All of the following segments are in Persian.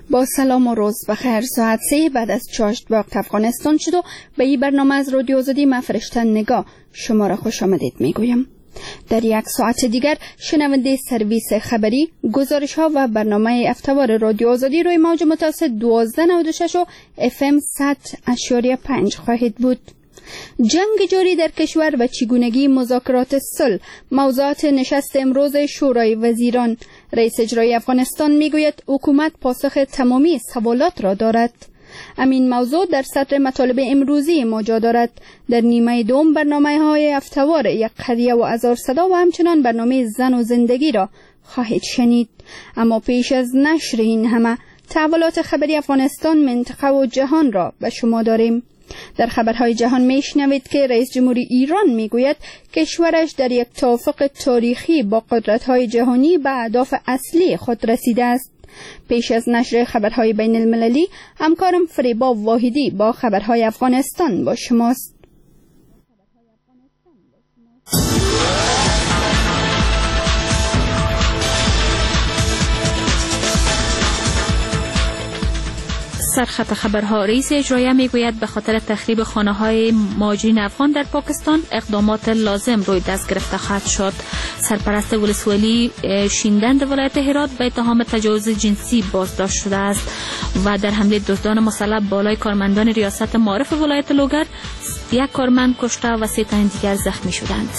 با سلام و روز بخیر. ساعت 3 بعد از چاشت وقت افغانستان شد و به این برنامه از رادیو آزادی من فرشته نگاه شما را خوش آمدید میگویم. در یک ساعت دیگر شنونده سرویس خبری، گزارش ها و برنامه افتوار رادیو آزادی روی موج متوسط 1296 و FM 100.5 خواهید بود. جنگ جاری در کشور و چگونگی مذاکرات صلح موضوعات نشست امروز شورای وزیران. رئیس اجرایی افغانستان میگوید حکومت پاسخ تمامی سوالات را دارد. همین موضوع در صدر مطالب امروزی ما جا دارد. در نیمه دوم برنامه های افتوار یک قریه و هزار صدا و همچنان برنامه زن و زندگی را خواهید شنید. اما پیش از نشر این همه تحولات خبری افغانستان، منطقه و جهان را به شما داریم. در خبرهای جهان میشنوید که رئیس جمهوری ایران میگوید کشورش در یک توافق تاریخی با قدرت‌های جهانی به اهداف اصلی خود رسیده است. پیش از نشر خبرهای بین المللی، همکارم فریبا واحدی با خبرهای افغانستان با شماست. سرخط خبرها. رئیس اجرایی میگوید به خاطر تخریب خانه‌های مهاجرین افغان در پاکستان اقدامات لازم روی دست گرفته خواهد شد. سرپرست ولسوالی شیندند ولایت هرات به اتهام تجاوز جنسی بازداشت شده است و در حمله دزدان مسلح بالای کارمندان ریاست معارف ولایت لوگر 1 کارمند کشته و 3 تن دیگر زخمی شدند.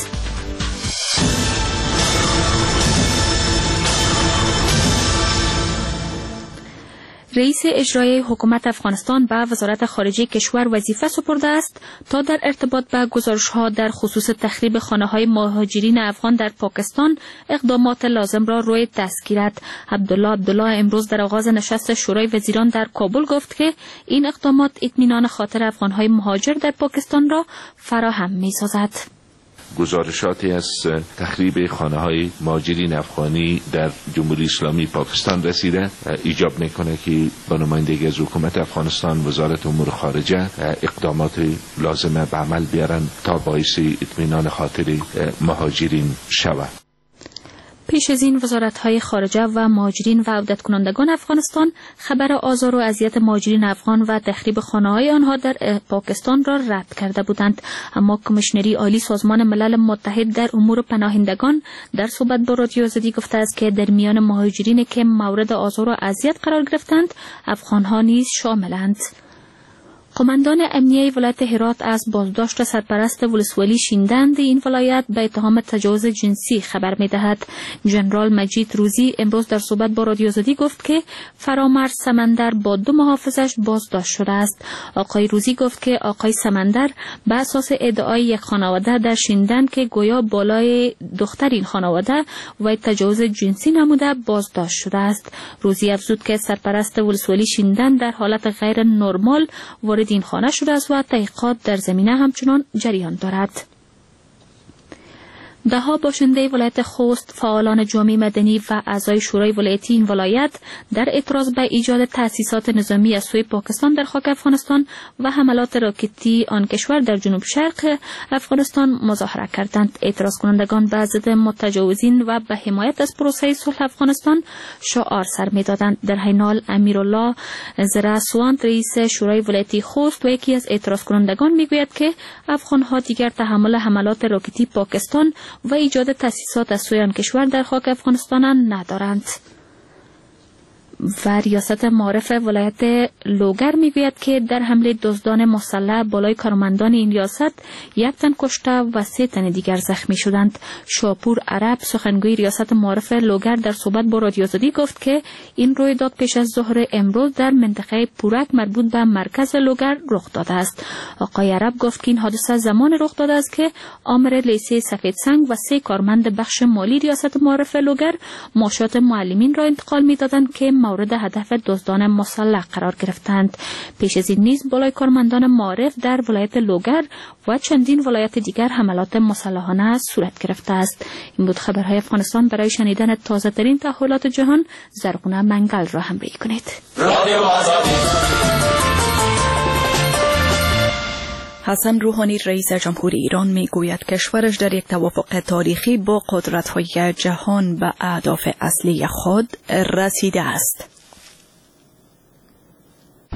رئیس اجرایی حکومت افغانستان به وزارت خارجه کشور وظیفه سپرده است تا در ارتباط به گزارش‌ها در خصوص تخریب خانه‌های مهاجرین افغان در پاکستان اقدامات لازم را روی دست گیرد. عبدالله امروز در آغاز نشست شورای وزیران در کابل گفت که این اقدامات اطمینان خاطر افغان‌های مهاجر در پاکستان را فراهم می‌سازد. گزارشاتی از تخریب خانه‌های مهاجرین افغانی در جمهوری اسلامی پاکستان رسیده ایجاب میکنه که با نمایندگی از حکومت افغانستان وزارت امور خارجه اقدامات لازمه به عمل بیارن تا باعث اطمینان خاطر مهاجرین شود. پیش از این وزارت‌های خارجه و مهاجرین و عودت کنندگان افغانستان خبر آزار و اذیت مهاجرین افغان و تخریب خانه‌های آنها در پاکستان را رد کرده بودند، اما کمیشنری عالی سازمان ملل متحد در امور پناهندگان در صحبت با رادیو آزادی گفته است که در میان مهاجرین که مورد آزار و اذیت قرار گرفتند افغان‌ها نیز شاملند. قماندان امنیه ولایت هرات از بازداشت سرپرست ولسوالی شیندند این ولایت به اتهام تجاوز جنسی خبر می‌دهد. ژنرال مجید روزی امروز در صحبت با رادیو آزادی گفت که فرامرز سمندر با 2 محافظش بازداشت شده است. آقای روزی گفت که آقای سمندر به اساس ادعای یک خانواده در شیندند که گویا بالای دختر این خانواده و تجاوز جنسی نموده بازداشت شده است. روزی افزود که سرپرست ولسوالی شیندند در حالت غیر نرمال وارد این خانه شده است و تحقیقات در زمینه همچنان جریان دارد. دهها باشنده ولایت خوست، فعالان جامعه مدنی و اعضای شورای ولایتی این ولایت در اعتراض به ایجاد تأسیسات نظامی از سوی پاکستان در خاک افغانستان و حملات راکتی آن کشور در جنوب شرق افغانستان مظاهره کردند. اعتراض کنندگان به ضد متجاوزین و به حمایت از پروسه صلح افغانستان شعار سر می‌دادند. در حین حال امیرالله زرعسوند رئیس شورای ولایتی خوست و یکی از اعتراض کنندگان میگوید که افغان‌ها دیگر تحمل حملات راکتی پاکستان و ایجاد تأسیسات از سوی آن کشور در خاک افغانستان ندارند. و ریاست معارف ولایت لوگر میگوید که در حمله دزدان مسلح بالای کارمندان این ریاست 1 تن کشته و 3 تن دیگر زخمی شدند. شاپور عرب سخنگوی ریاست معارف لوگر در صحبت با رادیو آزادی گفت که این رویداد پیش از ظهر امروز در منطقه پورک مربوط به مرکز لوگر رخ داده است. آقای عرب گفت که این حادثه زمان رخ داده است که آمر لیسه سفید سنگ و 3 کارمند بخش مالی ریاست معارف لوگر معاشات معلمین را انتقال می‌دادند که مورد هدف دزدان مسلح قرار گرفتند. پیش از این نیز بالای کارمندان معارف در ولایت لوگر و چندین ولایت دیگر حملات مسلحانه صورت گرفته است. این بود خبرهای افغانستان. برای شنیدن تازه ترین تحولات جهان زرغونه منگل را همراهی کنید. حسن روحانی رئیس جمهوری ایران میگوید کشورش در یک توافق تاریخی با قدرت‌های جهان به اهداف اصلی خود رسیده است.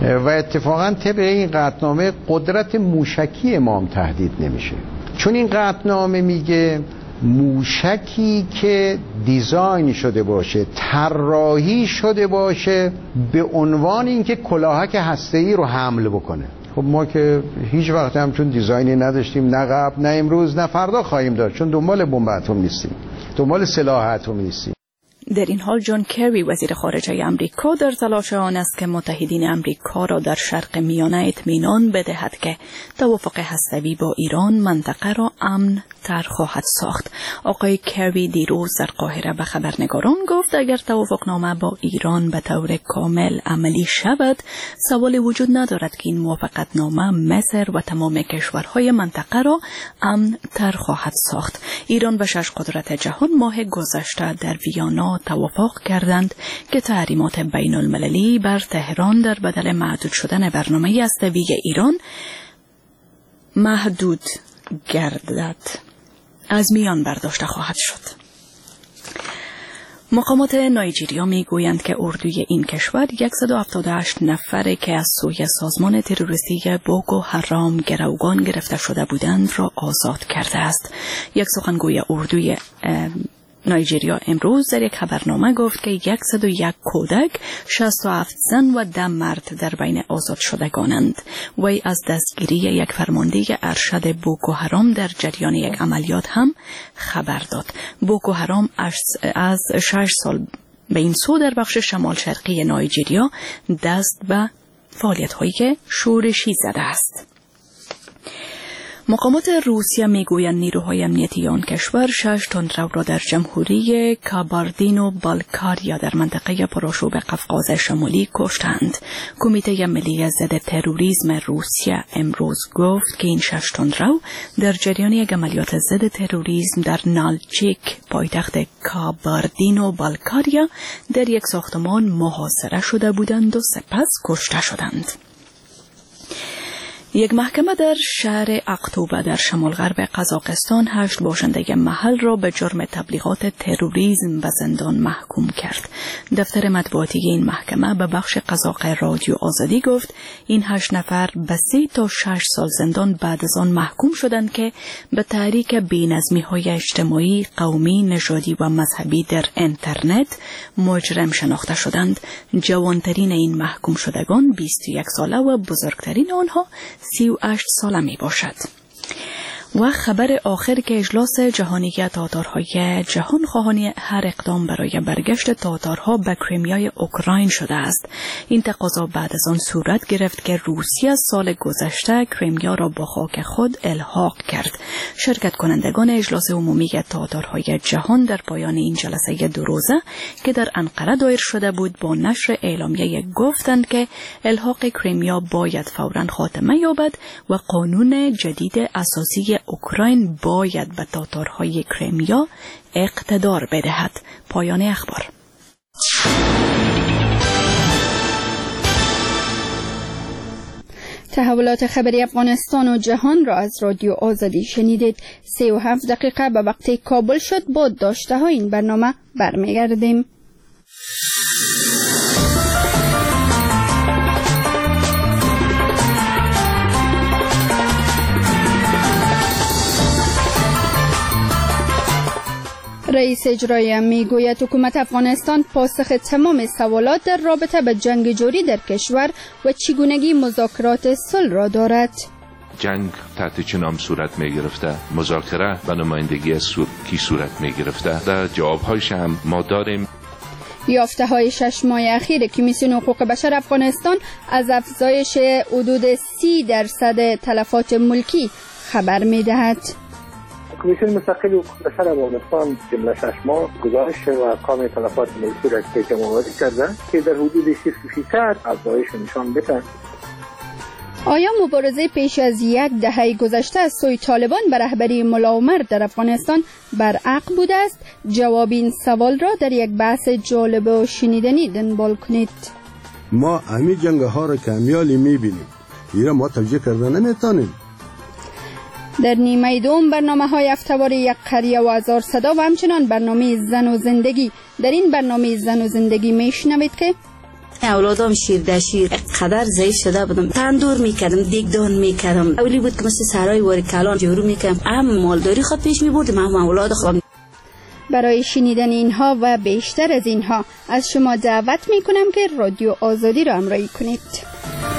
و اتفاقا طبق این قطعنامه قدرت موشکی امام تهدید نمیشه، چون این قطعنامه میگه موشکی که دیزاین شده باشه، طراحی شده باشه به عنوان اینکه کلاهک هسته‌ای رو حمل بکنه. خب ما که هیچ وقت هم چون دیزاینی نداشتیم، نه قبل نه امروز نه فردا خواهیم داشت، چون دنبال بمب اتم نیستیم، دنبال سلاح اتمی نیستیم. در این حال جان کری وزیر خارجه آمریکا در تلاش آن است که متحدین آمریکا را در شرق میانه اطمینان بدهد که توافق هسته‌ای با ایران منطقه را امن تر خواهد ساخت. آقای کری دیروز در قاهره به خبرنگاران گفت اگر توافقنامه با ایران به طور کامل عملی شود، سوالی وجود ندارد که این موافقتنامه مصر و تمام کشورهای منطقه را امن تر خواهد ساخت. ایران و 6 قدرت جهان ماه گذشته در ویانا توافق کردند که تحریمات بین المللی بر تهران در بدل محدود شدن برنامه هسته‌ای ایران محدود گردد از میان برداشته خواهد شد. مقامات نایجیریا میگویند که اردوی این کشور 178 نفر که از سوی سازمان تروریستی بوکو حرام گروگان گرفته شده بودند را آزاد کرده است. یک سخنگوی اردوی نایجیریا امروز در یک خبرنامه گفت که 101 کودک، 67 زن و 10 مرد در بین آزاد شدگانند. وی از دستگیری یک فرمانده ارشد بوکو حرام در جریان یک عملیات هم خبر داد. بوکو حرام از 6 سال به این سو در بخش شمال شرقی نایجیریا دست به فعالیت‌هایی که شورشی زده است. مقامات روسیه میگویند نیروهای امنیتی آن کشور 6 تندرو را در جمهوری کاباردینو بالکاریا در منطقه پرآشوب قفقاز شمالی کشتند. کمیته ملی ضد تروریسم روسیه امروز گفت که این 6 تندرو در جریان یک عملیات ضد تروریسم در نالچیک پایتخت کاباردینو بالکاریا در یک ساختمان محاصره شده بودند و سپس کشته شدند. یک محکمه در شهر اقتوبه در شمال غرب قزاقستان 8 باشنده محل را به جرم تبلیغات تروریسم به زندان محکوم کرد. دفتر مطبوعاتی این محکمه به بخش قزاق رادیو آزادی گفت این 8 نفر به 3 تا 6 سال زندان بعد از آن محکوم شدند که به تحریک بی‌نظمی‌های اجتماعی، قومی، نژادی و مذهبی در اینترنت مجرم شناخته شدند. جوانترین این محکوم شدگان 21 ساله و بزرگترین آنها 38 ساله می باشد. و خبر آخر که اجلاس جهانی تاتارهای جهان خواهان هر اقدام برای برگشت تاتارها به کریمیای اوکراین شده است. این تقاضا بعد از آن صورت گرفت که روسیه سال گذشته کریمیا را با خاک خود الحاق کرد. شرکت کنندگان اجلاس عمومی تاتارهای جهان در پایان این جلسه 2 روزه که در انقره دایر شده بود با نشر اعلامیه گفتند که الحاق کریمیا باید فوراً خاتمه یابد و قانون جدید اساسی اوکراین باید به تاتارهای کریمیا اقتدار بدهد. پایان اخبار. تحولات خبری افغانستان و جهان را از رادیو آزادی شنیدید. 37 دقیقه به وقت کابل شد. با داشته های این برنامه برمیگردیم. رئیس اجرایی میگوید حکومت افغانستان پاسخ تمام سوالات در رابطه به جنگ جاری در کشور و چگونگی مذاکرات صلح را دارد. جنگ تحت چه نام صورت می گرفته، مذاکره به نمایندگی از کی صورت می گرفته، در جوابهایش هم ما داریم. یافته های 6 ماه اخیر کمیسیون حقوق بشر افغانستان از افزایش حدود 30% تلفات ملکی خبر می دهد. کمیسیون مستقل حقوق بشر افغانستان جمله 6 ماه گزارش و ارقام تلفات ملکی را جمع‌آوری کرده که در حدود 30% افزایش نشان می‌دهد. آیا مبارزه پیش از 10 دهه گذشته از سوی طالبان به رهبری ملا عمر در افغانستان برعقل بوده است؟ جواب این سوال را در یک بحث جالب و شنیدنی دنبال کنید. ما همین جنگ ها را کمیالی می‌بینیم. ایران ما توجیه کردن نمی‌تونیم. در نیمه دوم برنامه های هفته‌وار یک قریه و هزار صدا و همچنان برنامه زن و زندگی. در این برنامه زن و زندگی میشنوید که اولادام شیر در شیر قدر ضعیف شده بودم، تندور میکردم، دیگدان میکردم. اولی بود که مثل سرای واری کلان جورو میکردم، هم مالداری خود پیش میبردم، هم اولاد خودم. برای شنیدن اینها و بیشتر از اینها از شما دعوت میکنم که رادیو آزادی را همراهی کنید.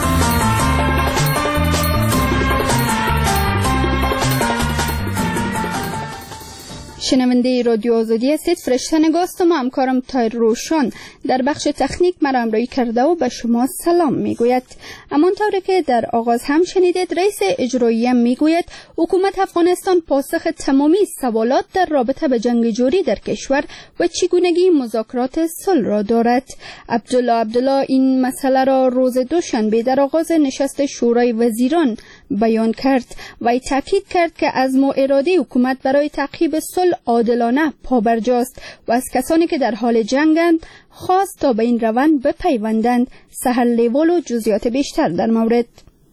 شنونده رادیو آزادی هستید. فرشته نگاست و همکارم تایر روشن در بخش تکنیک مرا همراهی کرده و به شما سلام میگوید. همانطور که در آغاز هم شنیدید، رئیس اجرایی میگوید حکومت افغانستان پاسخ تمامی سوالات در رابطه به جنگ جوری در کشور و چگونگی مذاکرات صلح را دارد. عبدالله این مسئله را روز دوشنبه در آغاز نشست شورای وزیران بیان کرد و تاکید کرد که عزم و اراده حکومت برای تعقیب صلح عادلانه پابرجاست و از کسانی که در حال جنگند خواست تا به این روند بپیوندند. سهر لیوال و جزئیات بیشتر در مورد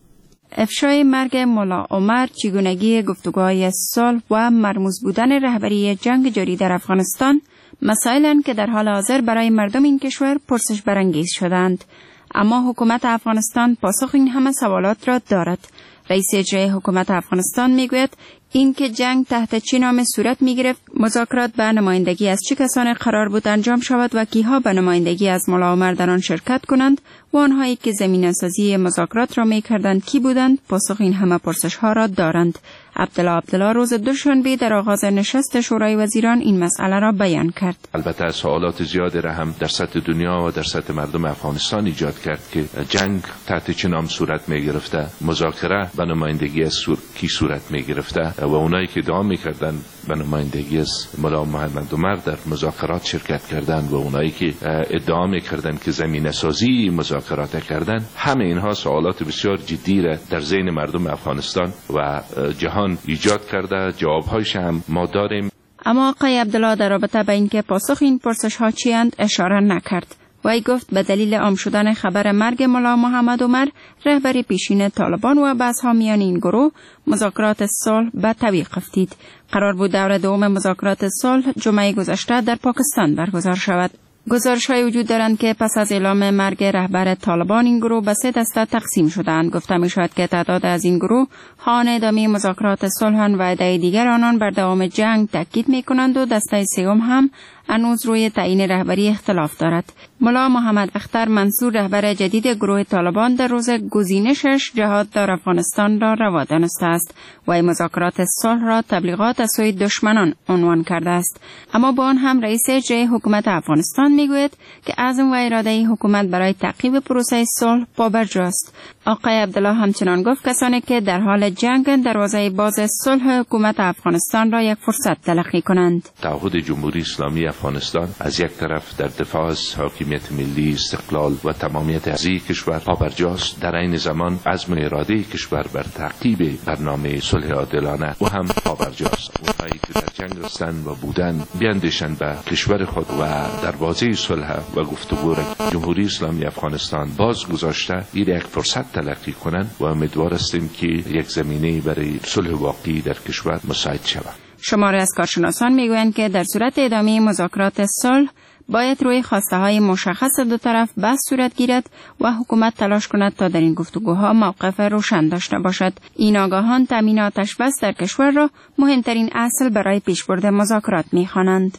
افشای مرگ ملا عمر، چگونگی گفتگوهای صلح و مرموز بودن رهبری جنگ جاری در افغانستان مسائلند که در حال حاضر برای مردم این کشور پرسش برانگیز شدند. اما حکومت افغانستان پاسخ این همه سوالات را دارد. رئیس اجرایی حکومت افغانستان میگوید این که جنگ تحت چه نام صورت میگرفت، مذاکرات به نمایندگی از چه کسانی قرار بود انجام شود و کیها به نمایندگی از ملا عمر در آن شرکت کنند و آنهایی که زمینه‌سازی مذاکرات را میکردند کی بودند، پاسخ این همه پرسش ها را دارند. عبدالله روز دوشنبه در آغاز نشست شورای وزیران این مسئله را بیان کرد. البته سوالات زیادی را هم در سطح دنیا و در سطح مردم افغانستان ایجاد کرد که جنگ تحت چه نام صورت می گرفته، مذاکره به نمایندگی از کی صورت می گرفته و اونایی که ادعا میکردن به نمایندگی از ملا محمد عمر در مذاکرات شرکت کردند و اونایی که ادعا میکردن که زمینه سازی مذاکرات کردن، همه اینها سوالات بسیار جدی را در ذهن مردم افغانستان و جهان ایجاد کرده. جوابهایش هم ما داریم. اما آقای عبدالله در رابطه به اینکه پاسخ این پرسش ها چیند اشاره نکرد. وی گفت به دلیل عام شدن خبر مرگ ملا محمد عمر، رهبر پیشین طالبان و بحث‌ها میان این گروه، مذاکرات صلح به تعویق افتید. قرار بود دور دوم مذاکرات صلح جمعه گذشته در پاکستان برگزار شود. گزارش‌های وجود دارند که پس از اعلام مرگ رهبر طالبان این گروه به 3 دسته تقسیم شدند. گفته می‌شود که تعداد از این گروه خواهان ادامه مذاکرات صلح و عده دیگر آنان بر دوام جنگ تاکید می‌کنند و دسته سوم هم هنوز روی تعیین رهبری اختلاف دارد. ملا محمد اختر منصور، رهبر جدید گروه طالبان، در روز گزینشش جهاد در افغانستان را روا دانسته است و مذاکرات صلح را تبلیغات از سوی دشمنان عنوان کرده است. اما با آن هم رئیس اجرایی حکومت افغانستان میگوید که عزم و اراده حکومت برای تعقیب پروسه صلح پابرجاست. آقای عبدالله همچنان گفت کسانی که در حال جنگ دروازه باز صلح حکومت افغانستان را یک فرصت تلقی کنند. تعهد جمهوری اسلامی افغانستان از یک طرف در دفاع از حاکمیت ملی، استقلال و تمامیت ارضی کشور پابرجاست، در عین زمان عزم و اراده کشور بر تعقیب برنامه صلح عادلانه و هم پابرجاست. اونهایی که در جنگ هستند و بودن بیاندیشند به کشور خود و دروازه صلح و گفتگو را جمهوری اسلامی افغانستان باز گذاشته، این یک فرصت تلقی کنند و امیدوار هستیم که یک زمینه برای صلح واقعی در کشور مساعد شود. شماری از کارشناسان میگویند که در صورت ادامه مذاکرات صلح باید روی خواسته های مشخص دو طرف بحث صورت گیرد و حکومت تلاش کند تا در این گفتگوها موقف روشن داشته باشد. این آگاهان تامین آتش بس در کشور را مهمترین اصل برای پیشبرد مذاکرات می‌خوانند.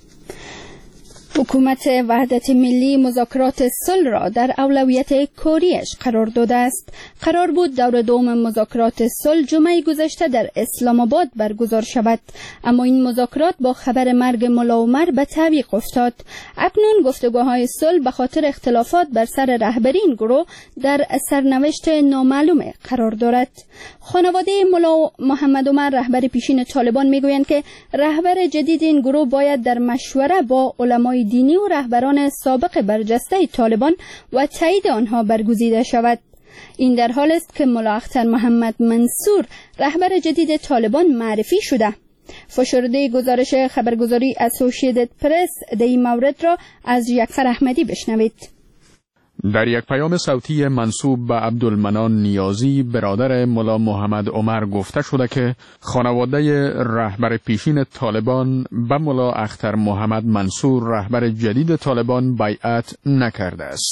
حکومت وحدت ملی مذاکرات صلح را در اولویت کاریش قرار داده است. قرار بود دور دوم مذاکرات صلح جمعه گذشته در اسلام آباد برگزار شود، اما این مذاکرات با خبر مرگ ملا عمر به تعویق افتاد. اکنون گفتگوهای صلح به خاطر اختلافات بر سر رهبری این گروه در سرنوشت نامعلوم قرار دارد. خانواده ملا محمد عمر، رهبر پیشین طالبان، میگویند که رهبر جدید این گروه باید در مشوره با علمای دینی و رهبران سابق برجسته طالبان و تایید آنها برگزیده شود. این در حال است که ملا اختر محمد منصور، رهبر جدید طالبان، معرفی شده. فشرده گزارش خبرگزاری اسوسییتد پرس در این مورد را از یکفر احمدی بشنوید. در یک پیام صوتی منسوب به عبدالمنان نیازی، برادر ملا محمد عمر، گفته شده که خانواده رهبر پیشین طالبان به ملا اختر محمد منصور، رهبر جدید طالبان، بیعت نکرده است.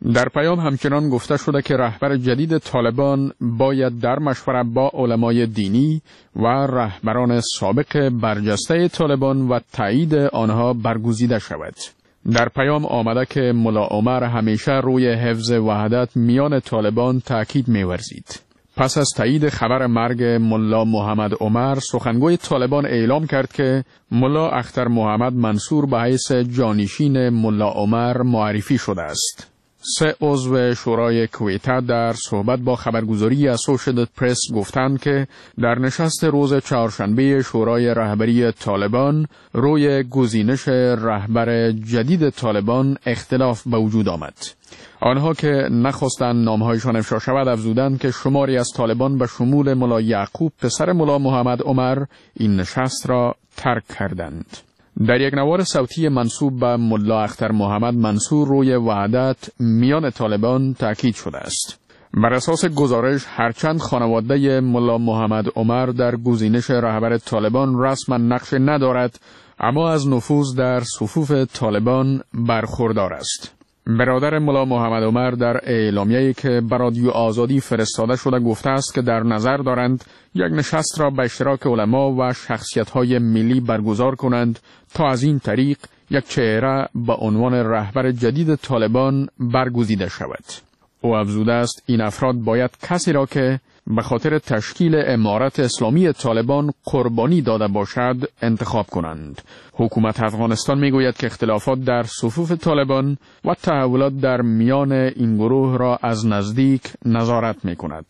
در پیام همچنان گفته شده که رهبر جدید طالبان باید در مشورت با علمای دینی و رهبران سابق برجسته طالبان و تایید آنها برگزیده شود. در پیام آمده که ملا عمر همیشه روی حفظ وحدت میان طالبان تاکید می‌ورزید. پس از تایید خبر مرگ ملا محمد عمر، سخنگوی طالبان اعلام کرد که ملا اختر محمد منصور به حیث جانشین ملا عمر معرفی شده است. 3 عضو شورای کویته در صحبت با خبرگزاری اسوشییتد پرس گفتند که در نشست روز چهارشنبه شورای رهبری طالبان روی گزینش رهبر جدید طالبان اختلاف به وجود آمد. آنها که نخواستند نامهایشان افشا شود افزودند که شماری از طالبان به شمول ملا یعقوب پسر ملا محمد عمر این نشست را ترک کردند. در یک نوار صوتی منسوب به ملا اختر محمد منصور روی وحدت میان طالبان تاکید شده است. بر اساس گزارش هرچند خانواده ملا محمد عمر در گزینش رهبر طالبان رسما نقش ندارد، اما از نفوذ در صفوف طالبان برخوردار است. برادر ملا محمد عمر در اعلامیه‌ای که بر رادیو آزادی فرستاده شده گفته است که در نظر دارند یک نشست را به اشتراک علما و شخصیت‌های ملی برگزار کنند تا از این طریق یک چهره به عنوان رهبر جدید طالبان برگزیده شود. او افزوده است این افراد باید کسی را که به خاطر تشکیل امارت اسلامی طالبان قربانی داده باشد انتخاب کنند. حکومت افغانستان میگوید که اختلافات در صفوف طالبان و تحولات در میان این گروه را از نزدیک نظارت میکند.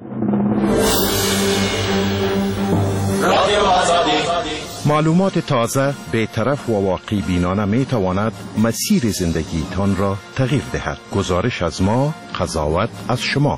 معلومات تازه، بی‌طرف و واقعی بینانه می تواند مسیر زندگی تان را تغییر دهد. گزارش از ما، قضاوت از شما.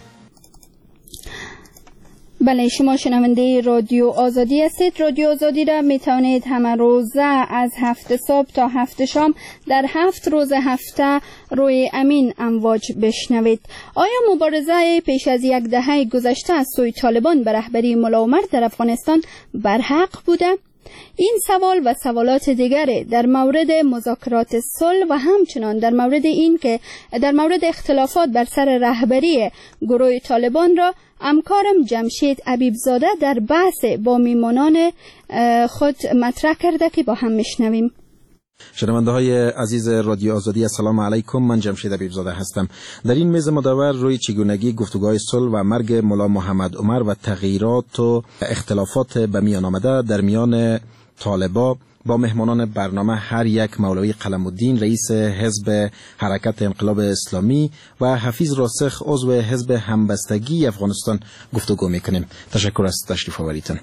بله، شما شنونده رادیو آزادی هستید. رادیو آزادی را می توانید همه روزه از 7 صبح تا 7 شام در 7 روز هفته روی امین امواج بشنوید. آیا مبارزه پیش از 10 دهه گذشته از سوی طالبان به رهبری ملا عمر در افغانستان برحق بوده؟ این سوال و سوالات دیگری در مورد مذاکرات صلح و همچنان در مورد این که در مورد اختلافات بر سر رهبری گروه طالبان را همکارم جمشید حبیبزاده در بحث با میمانان خود مطرح کرده که با هم میشنویم. شنونده های عزیز رادیو آزادی، السلام علیکم. من جمشید حبیبزاده هستم. در این میز مدور روی چگونگی گفتگوهای صلح و مرگ ملا محمد عمر و تغییرات و اختلافات به میان آمده در میان طالبا با مهمانان برنامه، هر یک مولوی قلم الدین رئیس حزب حرکت انقلاب اسلامی و حفیظ راسخ عضو حزب همبستگی افغانستان گفتگو میکنیم. تشکر از تشریف آوریتون.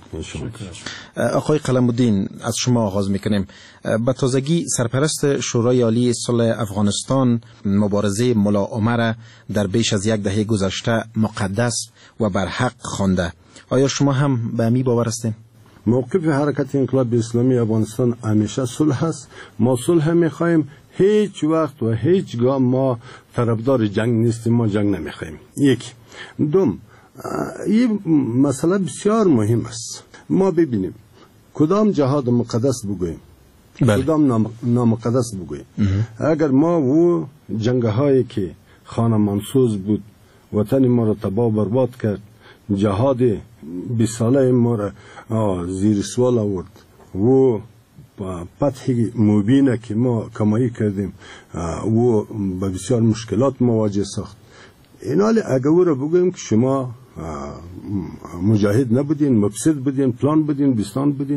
آقای قلم الدین، از شما آغاز میکنیم. به تازگی سرپرست شورای عالی صلح افغانستان مبارزه ملا عمر در بیش از 1 دهه گذشته مقدس و برحق خوانده. آیا شما هم به می باور هستید؟ موقف حرکت انقلاب اسلامی افغانستان همیشه صلح است. ما صلح میخوایم، هیچ وقت و هیچگاه ما طرفدار جنگ نیستیم، ما جنگ نمیخوایم. یک. دوم، این مسئله بسیار مهم است. ما ببینیم کدام جهاد مقدس بگوییم، کدام نامقدس بگوییم. اگر ما و جنگهایی که خانه منسوز بود، وطن ما را تباه برباد کرد، جهاد 20 ساله ما را زیر سوال آورد و فتح مبینه که ما کمایی کردیم و با بسیار مشکلات مواجه ساخت. اینال اگر او را بگویم که شما مجاهد نبودین، مفسد بودین، پلان بودین، بستان بودین،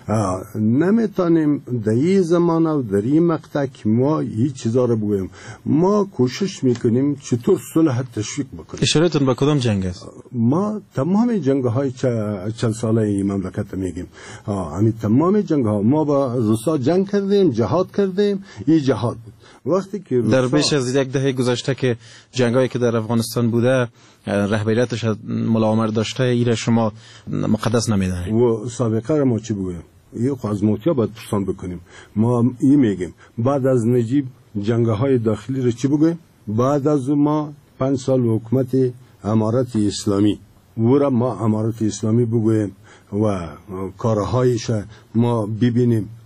نمیتونیم در این زمان و در این مقطع که ما هیچ چیزا را بگویم. ما کوشش میکنیم چطور صلح تشویق بکنیم. اشارتون به کدام جنگ است؟ ما تمام جنگ های 40 ساله این مملکت میگیم. همین تمام جنگ ها ما با روسا جنگ کردیم، جهاد کردیم. این جهاد بود. وقتی که در بیش از 1 دهه گذشته که جنگایی که در افغانستان بوده رهبریتش ملا عمر داشته، ایره شما مقدس نمیدونید و سابقه را ما چی بگویم؟ یه از موتیا باید پرسان بکنیم. ما این میگیم بعد از نجیب جنگهای داخلی را چی بگویم؟ بعد از ما 5 سال حکومت امارت اسلامی و را ما امارت اسلامی بگویم و کارهایش ما ببینیم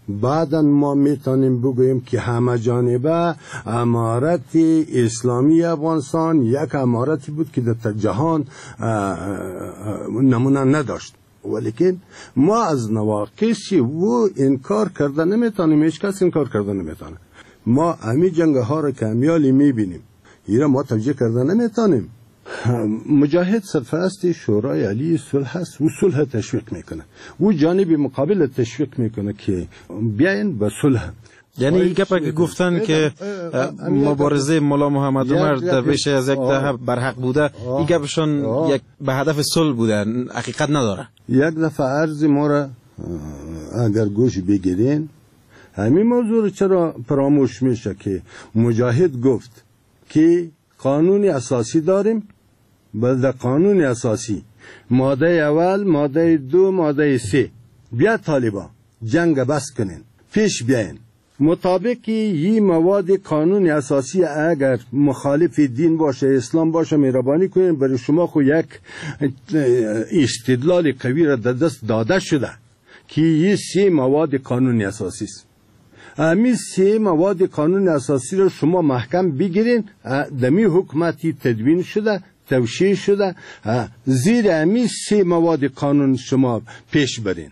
بعدا ما میتونیم بگوییم که همه جانبه امارت اسلامی افغانستان یک امارتی بود که در جهان نمونه نداشت، ولیکن ما از نواقص و انکار کرده نمیتونیم، هیچ کس انکار کرده نمیتونه. ما امی جنگ ها را که امیالی میبینیم ایره ما توجیه کرده نمیتونیم. مجاهد سرپرست شورای علی صلح است و صلح تشویق میکنه، و جانب مقابل تشویق میکنه که بیاین به صلح. یعنی گپا که گفتن که مبارزه مولا محمد عمر در بیش از یک دهه برحق بوده، این گپشون یک به هدف صلح بوده، حقیقت نداره. یک دفعه عرض ما را اگر گوش بگیرین همین موضوع رو چرا فراموش میشه که مجاهد گفت که قانون اساسی داریم، بلده قانون اساسی ماده اول، ماده دو، ماده سه، بیا طالبان جنگ بس کنین پیش بیاین. مطابق این مواد قانون اساسی اگر مخالف دین باشه، اسلام باشه، مهربانی کنین. برای شما خو یک استدلال قوی را در دست داده شده که این سه مواد قانون اساسی است. امی سه مواد قانون اساسی را شما محکم بگیرین. دمی حکومتی تدوین شده، توشیح شده، زیر امی سه مواد قانون شما پیش برین،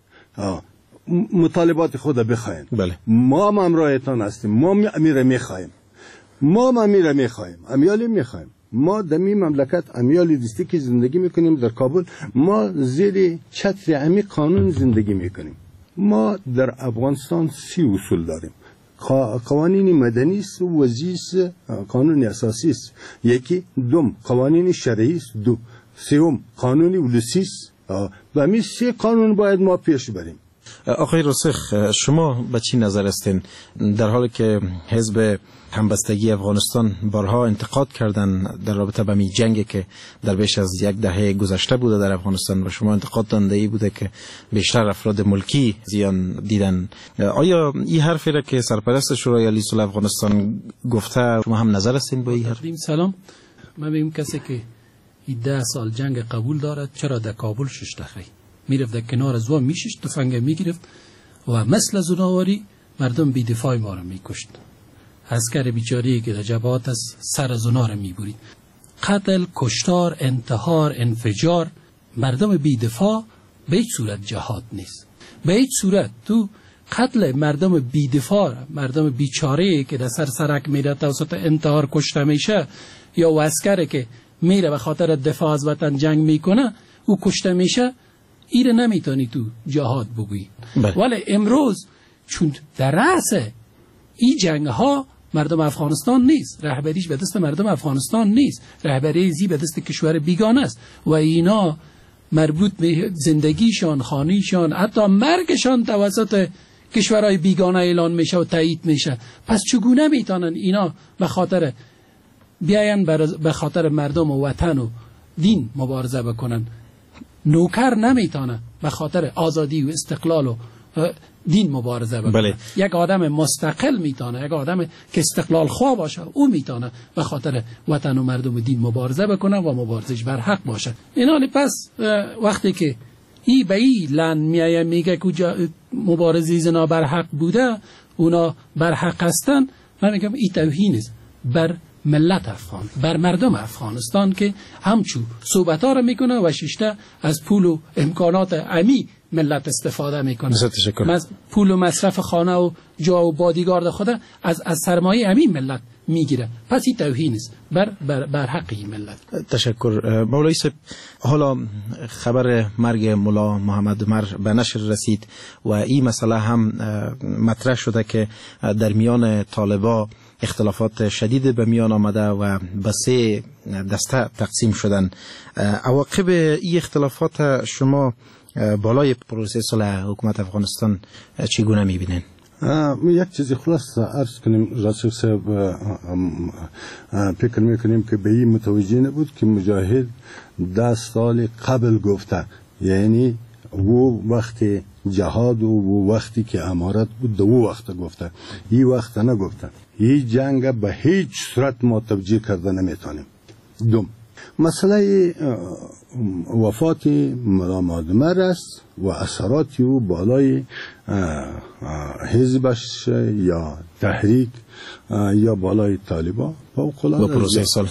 مطالبات خود بخواین. بله. ما هم همراهتان هستیم، ما امیر میخوایم، امیالی میخوایم. ما دمی مملکت امیالی دستی که زندگی میکنیم در کابل، ما زیر چتر امی قانون زندگی میکنیم. ما در افغانستان 3 اصول داریم. قوانین مدنی است، وزیس قانون اساسی است. یکی، دوم قوانین شرعی است، دو سوم قانون ولسی است. و همین 3 قانون باید ما پیش بریم. آقای راسخ، شما به چی نظر هستین در حالی که حزب همبستگی افغانستان بارها انتقاد کردن در رابطه با می جنگی که در بیش از یک دهه گذشته بوده در افغانستان و شما انتقاد دانده بوده که بیشتر افراد ملکی زیان دیدن، آیا این حرفی را که سرپرست شورای علی صلح افغانستان گفته شما هم نظر هستین با این حرف؟ سلام، من بگم کسی که 10 سال جنگ قبول دارد چرا در کابل شش دقیقه میرفت در کنار زوا میشش تفنگ میگرفت و مثل زناوری مردم بی دفاع ما را میکشت. عسکر بیچاری که در جبهات از سر زنا را میبرید. قتل، کشتار، انتحار، انفجار مردم بی دفاع به هیچ صورت جهاد نیست. به هیچ صورت تو قتل مردم بی دفاع، مردم بیچاره که در سرک میره توسط انتحار کشته میشه، یا عسکر که میره به خاطر دفاع از وطن جنگ میکنه او کشته میشه، ایره نمیتونی تو جهاد بگویی. ولی امروز چون در رأس این جنگ ها مردم افغانستان نیست، رهبریش به دست مردم افغانستان نیست، رهبری زی به دست کشور بیگانه است و اینا مربوط به زندگیشان، خانیشان، حتی مرگشان توسط کشورهای بیگانه اعلان میشه و تایید میشه. پس چگونه میتونن اینا به خاطر بیاین به خاطر مردم و وطن و دین مبارزه بکنن؟ نوکر نمیتونه به خاطر آزادی و استقلال و دین مبارزه بکنه. بله. یک آدم مستقل میتونه، یک آدم که استقلال خواه باشه، او میتونه به خاطر وطن و مردم و دین مبارزه بکنه و مبارزش بر حق باشه. اینالی پس وقتی که ای به ای لن میگه که مبارزی زنا بر حق بوده، اونا بر حق هستن، من میگم ای توهین است بر ملت افغان، بر مردم افغانستان که همچو صحبت ها را میکنه و ششته از پول و امکانات عمی ملت استفاده میکنه. پول و مصرف خانه و جا و بادیگارد خود از سرمایه عمی ملت میگیره. پس این توهین است بر حق این ملت. تشکر. مولوی صاحب، حالا خبر مرگ مولا محمد عمر به نشر رسید و این مسئله هم مطرح شده که در میان طالبا اختلافات شدید به میان آمده و به 3 دسته تقسیم شدن. عواقب این اختلافات شما بالای پروسه صلح حکومت افغانستان چگونه میبینین؟ یک چیزی خلاص عرض کنیم. راسخ صاحب فکر میکنیم که به این متوجه نبود که مجاهد 10 سال قبل گفته، یعنی و وقت جهاد و وقتی که امارت بود دو وقت گفته، این وقت نگفته. این جنگ به هیچ صورت ما توجیه کرده نمیتونیم. دوم، مسئله وفات ملا محمد عمر است و اثرات او بالای حزبش یا تحریک یا بالای طالبان فوق‌العاده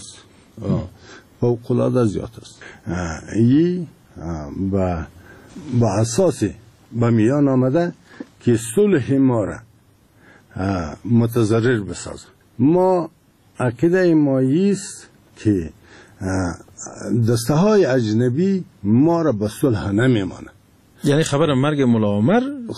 زیاد است. این با اساس به میان آمده که صلح ما را متضرر بسازه. ما عقیده ما است که دسته های اجنبی ما را به صلح نمیمانه. یعنی خبر مرگ ملا عمر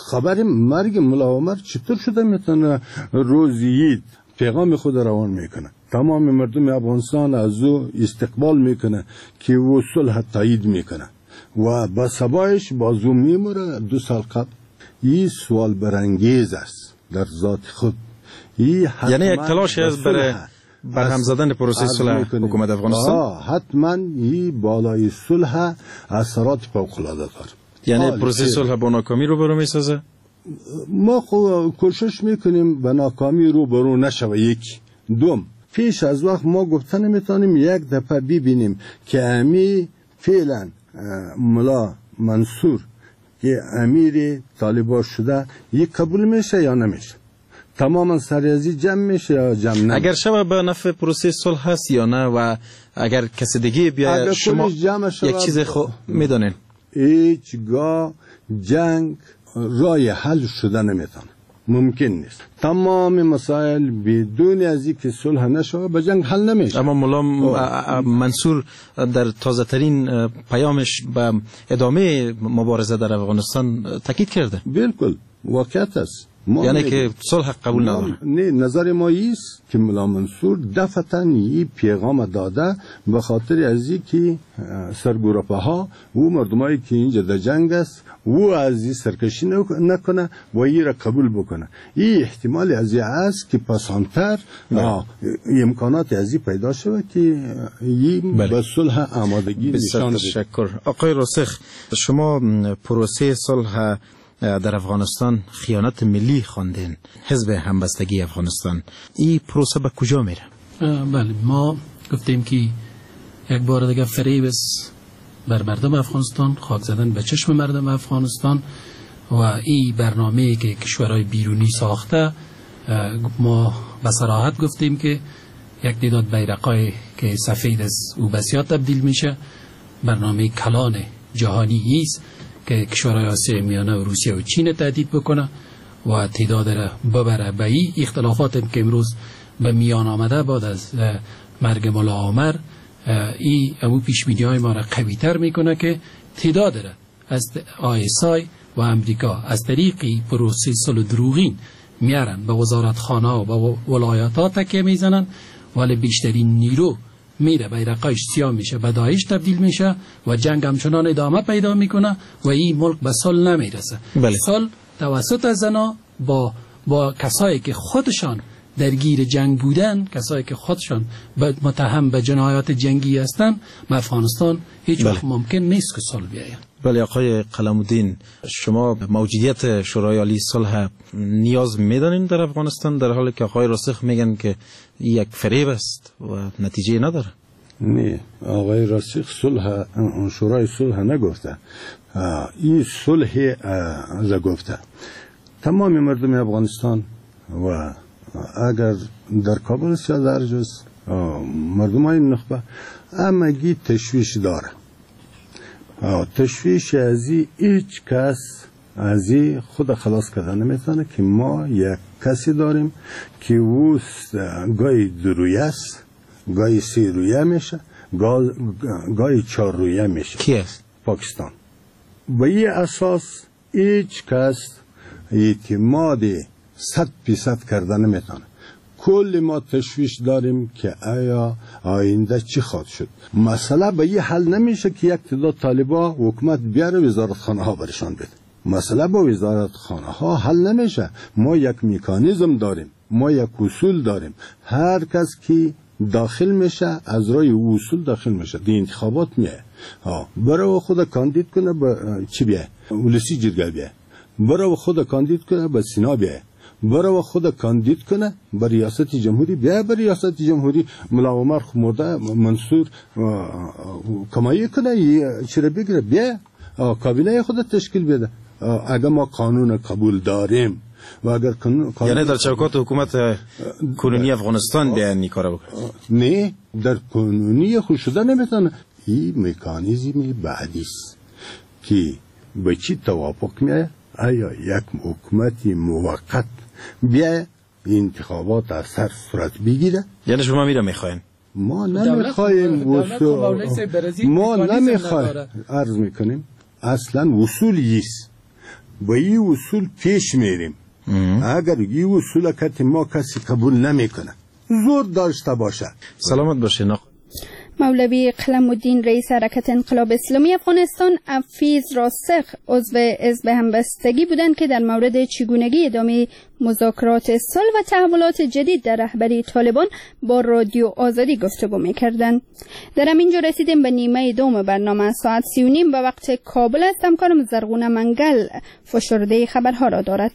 چطور شده میتونه روزی پیغام خود روان میکنه؟ تمام مردم افغانستان از او استقبال میکنه که او صلح تایید میکنه و با سبایش بازو میموره 2 سال قبل. این سوال برانگیز است در ذات خود. یعنی یک تلاش است برای برهم زدن پروسه صلح حکومت افغانستان. حتما این بالای صلح اثرات فوق‌العاده داره. یعنی پروسه صلح با ناکامی رو برو میسازه. ما کوشش میکنیم به ناکامی رو برو نشوه. یک دوم، پیش از وقت ما گفتن نمیتونیم یک دفعه ببینیم که امی فعلا ملا منصور که امیر طالبان شده یک قبول میشه یا نمیشه؟ تماما سریازی جمع میشه یا جمع نمیشه؟ اگر شما به نفع پروسه صلح هست یا نه و اگر کسی دیگه بیاید شما یک چیز میدونین هیچگاه جنگ رای حل شده نمیتونه، ممکن نیست. تمام مسائل بدون از اینکه صلح نشه به جنگ حل نمیشه. اما مولا منصور در تازه ترین پیامش به ادامه مبارزه در افغانستان تاکید کرده. بالکل واقعیت است. یعنی که صلح قبول نداره. نه، نظر ما است که مولا منصور دفعتاً این پیغام داده به خاطر از اینکه سرگروپه ها و مردمایی که اینجا در جنگ است و از این سرکشی نکنه و این را قبول بکنه. این احتمال از این است که پسانتر امکانات از این پیدا شود که این به صلح آمادگی نشان بده. تشکر. آقای راسخ، شما پروسه صلح در افغانستان خیانت ملی خواندین، حزب همبستگی افغانستان، این پروسه به کجا میره؟ بله، ما گفتیم که یک بار دیگه فریب است بر مردم افغانستان، خاک زدن به چشم مردم افغانستان و این برنامه‌ای که کشورهای بیرونی ساخته. ما به صراحت گفتیم که یک تعداد بیرقای که سفید است او بسیار تبدیل میشه. برنامه کلان جهانی است که کشورهای آسیای میانه و روسیه و چین تهدید بکنه و تعداد را ببره به این اختلافات که امروز به میان آمده بعد از مرگ ملا عمر. این امو پیشبینی‌های ما را قوی تر میکنه که تعداد را از آیسای و امریکا از طریقی پروسه صلح دروغین میارن به وزارتخانه و به ولایت‌ها تکیه میزنن، ولی بیشترین نیرو میره بیرقایش سیاه میشه، به داعش تبدیل میشه و جنگ همچنان ادامه پیدا میکنه و این ملک به صلح نمیرسه. صلح توسط زنا با کسایی که خودشان درگیر جنگ بودن، کسایی که خودشان متهم به جنایات جنگی هستند، به افغانستان هیچ وقت ممکن نیست که صلح بیاید. بله آقای قلم‌الدین، شما موجودیت شورای عالی صلح نیاز میدانین در افغانستان، در حالی که آقای راسخ میگن که یک فریب است و نتیجه نداره؟ نه، آقای راسخ شورای صلح نگفته، این صلح از گفته. تمام مردم افغانستان و اگر در کابل است یا در جز مردم های نخبه همگی تشویش داره. تشویش ازی هیچ کس ازی خود خلاص کرده نمیتونه که ما یک کسی داریم که او گاهی 2 رویه است، گاهی 3 رویه میشه، گاهی 4 رویه میشه. کی است؟ پاکستان. به این اساس هیچ کس اعتماد 100% کرده نمیتونه. کل ما تشویش داریم که آیا آینده چی خواهد شد. مسئله به این حل نمیشه که یک تعداد طالبا حکومت بیاره وزارتخانه ها برشان بده. مسئله با وزارتخانه ها حل نمیشه. ما یک مکانیزم داریم، ما یک اصول داریم. هر کس که داخل میشه از رای اصول داخل میشه، دی انتخابات میه. برای خود کاندید کنه به چی بیه؟ ولسی جرگه بیه. برای خود کاندید کنه به سینا بیه. برای خود کاندید کنه بر ریاست جمهوری، بیا بر ریاست جمهوری ملا عمر مرده منصور کمایی کنه چرا بگیره، بیا کابینه خود تشکیل بده. اگر ما قانون قبول داریم و اگر یعنی در چوکات حکومت کنونی افغانستان بیان این کارو بکنه، نه در کنونی خوش شده نمیتونه. این مکانیزم بعدی است که به چی توافق میه؟ آیا یک حکومت موقت بیا انتخابات از سر صورت بگیره؟ یعنی شما میره میخواین؟ ما نمیخوایم ما نمیخوایم، عرض میکنیم اصلا وصول است، با این وصول پیش میریم. اگر این وصول ما کسی قبول نمیکنه زور داشته باشه. سلامت باشه. مولوی قلم الدین رئیس حرکت انقلاب اسلامی افغانستان افیز راسخ عضو حزب همبستگی بودند که در مورد چگونگی ادامه مذاکرات صلح و تحولات جدید در رهبری طالبان با رادیو آزادی گفتگو می‌کردند. در همینجا رسیدیم به نیمه دوم برنامه. ساعت 3:30 به وقت کابل است. همکارم زرغونه منگل فشرده خبرها را دارد.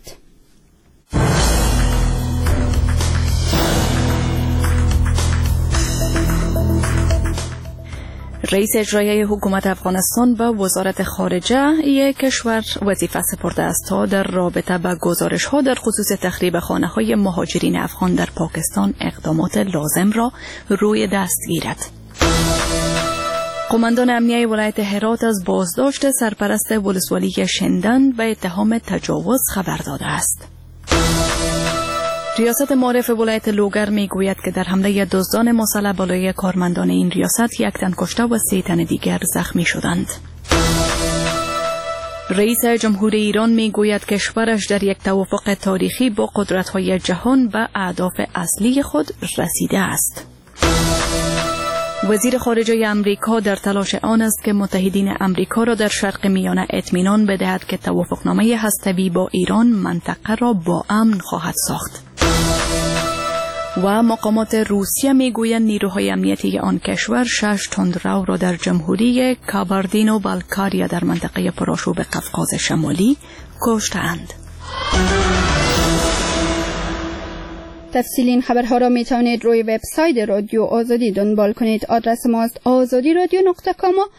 رئیس اجرایی حکومت افغانستان به وزارت خارجه کشور وظیفه سپرده است تا در رابطه با گزارش‌ها در خصوص تخریب خانه‌های مهاجرین افغان در پاکستان اقدامات لازم را روی دست گیرد. قماندان امنیه ولایت هرات از بازداشت سرپرست ولسوالی شندن به اتهام تجاوز خبر داده است. ریاست معارف ولایت لوگر می گوید که در حمله دزدان مسلح بالای کارمندان این ریاست 1 تن کشته و 3 تن دیگر زخمی شدند. رئیس جمهوری ایران می گوید کشورش در یک توافق تاریخی با قدرت‌های جهان به اهداف اصلی خود رسیده است. وزیر خارجه امریکا در تلاش آن است که متحدین امریکا را در شرق میانه اطمینان بدهد که توافقنامه هسته‌ای با ایران منطقه را با امن خواهد ساخت. و مقامات روسیه میگویند نیروهای امنیتی آن کشور 6 تندرو را در جمهوری کاباردینو بالکاریا در منطقه پرآشوب قفقاز شمالی کشتند. تفصیل این خبرها را می توانید روی وبسایت رادیو آزادی دنبال کنید. آدرس ما است azadiradyo.com و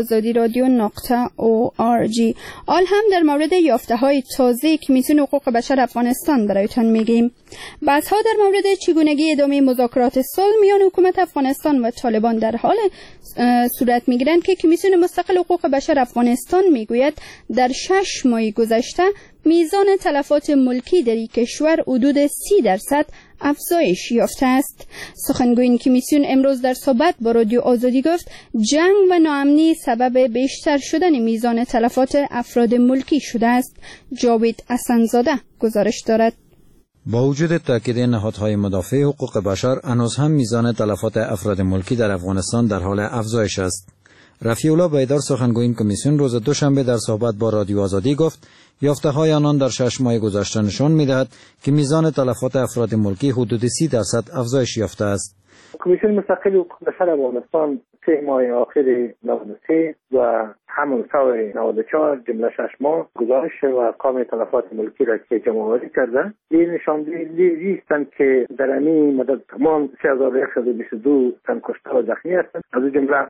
azadiradyo.org. آل هم در مورد یافته های تازه کمیسیون حقوق بشر افغانستان برایتان میگیم. بعدها در مورد چگونگی ادامه مذاکرات صلح میان حکومت افغانستان و طالبان در حال صورت میگیرند که کمیسیون مستقل حقوق بشر افغانستان میگوید در 6 ماه گذشته میزان تلفات ملکی در این کشور حدود 30% افزایش یافته است. سخنگوی این کمیسیون امروز در صحبت با رادیو آزادی گفت جنگ و ناامنی سبب بیشتر شدن میزان تلفات افراد ملکی شده است. جاوید حسن‌زاده گزارش دارد. با وجود تاکید نهادهای مدافع حقوق بشر هنوز هم میزان تلفات افراد ملکی در افغانستان در حال افزایش است. رفیع الله بیدار سخنگوی این کمیسیون روز دوشنبه در صحبت با رادیو آزادی گفت یافته‌های آنان در 6 ماه گذشته نشان می‌دهد که میزان تلفات افراد ملکی حدود 30% افزایش یافته است. کمیسیون مستقل حقوق بشر افغانستان 3 ماه آخر 93 و همون سال 94 جمله 6 ماه گزارش و ارقام تلفات ملکی را که جمع‌آوری کرده این نشاندهی است که در این مدت تمام 3122 تن کشته و زخمی هستند. از جمله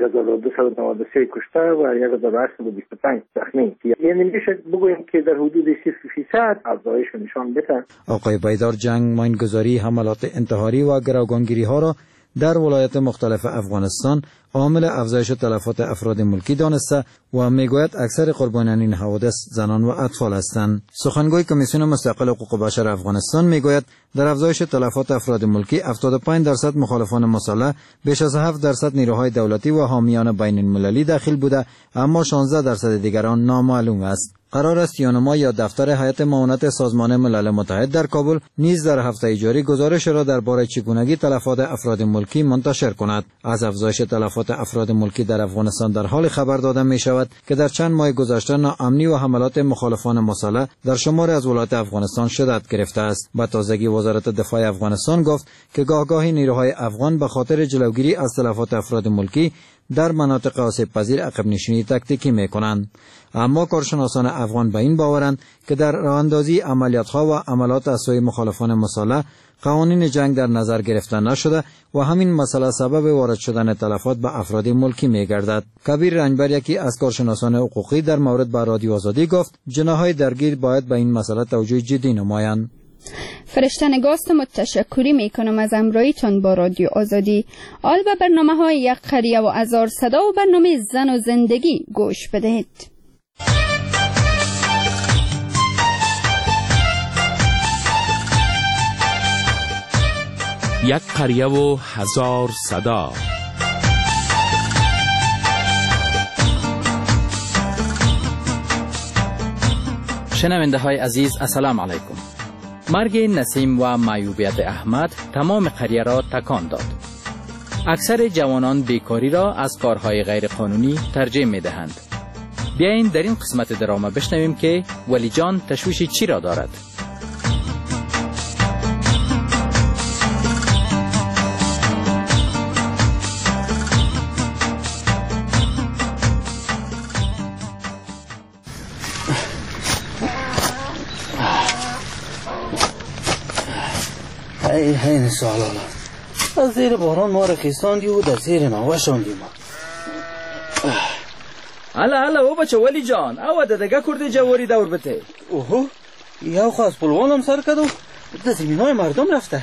1293 کشته و 1825 زخمی. یعنی میشه بگوییم که در حدود 30% افزایش نشان بده. آقای بیدار جنگ، ماینگذاری، حملات انتحاری و گروگانگیری ها را در ولایت مختلف افغانستان عامل افزایش تلفات افراد ملکی دانسته و میگوید اکثر قربانیان این حوادث زنان و اطفال هستند. سخنگوی کمیسیون مستقل حقوق بشر افغانستان میگوید در افزایش تلفات افراد ملکی 75% مخالفان مسلح، بیش از 7% نیروهای دولتی و حامیان بین المللی داخل بوده، اما 16% دیگران نامعلوم است. قرار است یونما یا دفتر هیئت معاونت سازمان ملل متحد در کابل نیز در هفته جاری گزارش را درباره چگونگی تلفات افراد ملکی منتشر کند. از افزایش تلفات افراد ملکی در افغانستان در حال خبر داده می شود که در چند ماه گذشته ناامنی و حملات مخالفان مسلح در شماری از ولایات افغانستان شدت گرفته است. با تازگی وزارت دفاع افغانستان گفت که گاهگاهی نیروهای افغان به خاطر جلوگیری از تلفات افراد ملکی در مناطق آسیب پذیر عقب نشینی تکتیکی میکنند. اما کارشناسان افغان به این باورند که در راهاندازی عملیات‌ها و عملات از سوی مخالفان مسلح قوانین جنگ در نظر گرفته نشده و همین مسئله سبب وارد شدن تلفات به افراد ملکی میگردد. کبیر رنجبر، یکی از کارشناسان حقوقی، در مورد با رادیو آزادی گفت جناح‌های درگیر باید به این مسئله توجه جدی نمایند. فرشته نگاست متشکری میکنم از همراهیتان با رادیو آزادی. آل به برنامه‌های یک قریه و هزار صدا و برنامه زن و زندگی گوش بدهید. یک قریه و هزار صدا. شنونده های عزیز، السلام علیکم. مرگ نسیم و معیوبیت احمد تمام قریه را تکان داد. اکثر جوانان بیکاری را از کارهای غیرقانونی ترجیح می دهند. بیایید در این قسمت دراما بشنویم که ولی جان تشویش چی را دارد. هی نسالالا از زیر باران ما را خیستاندی و در زیر نوه شاندی ما. الا او بچه ولی جان، او ددگه کرده جواری دور بته. اوهو، یو خواست پلوانم سر کد و در زمین های مردم رفته.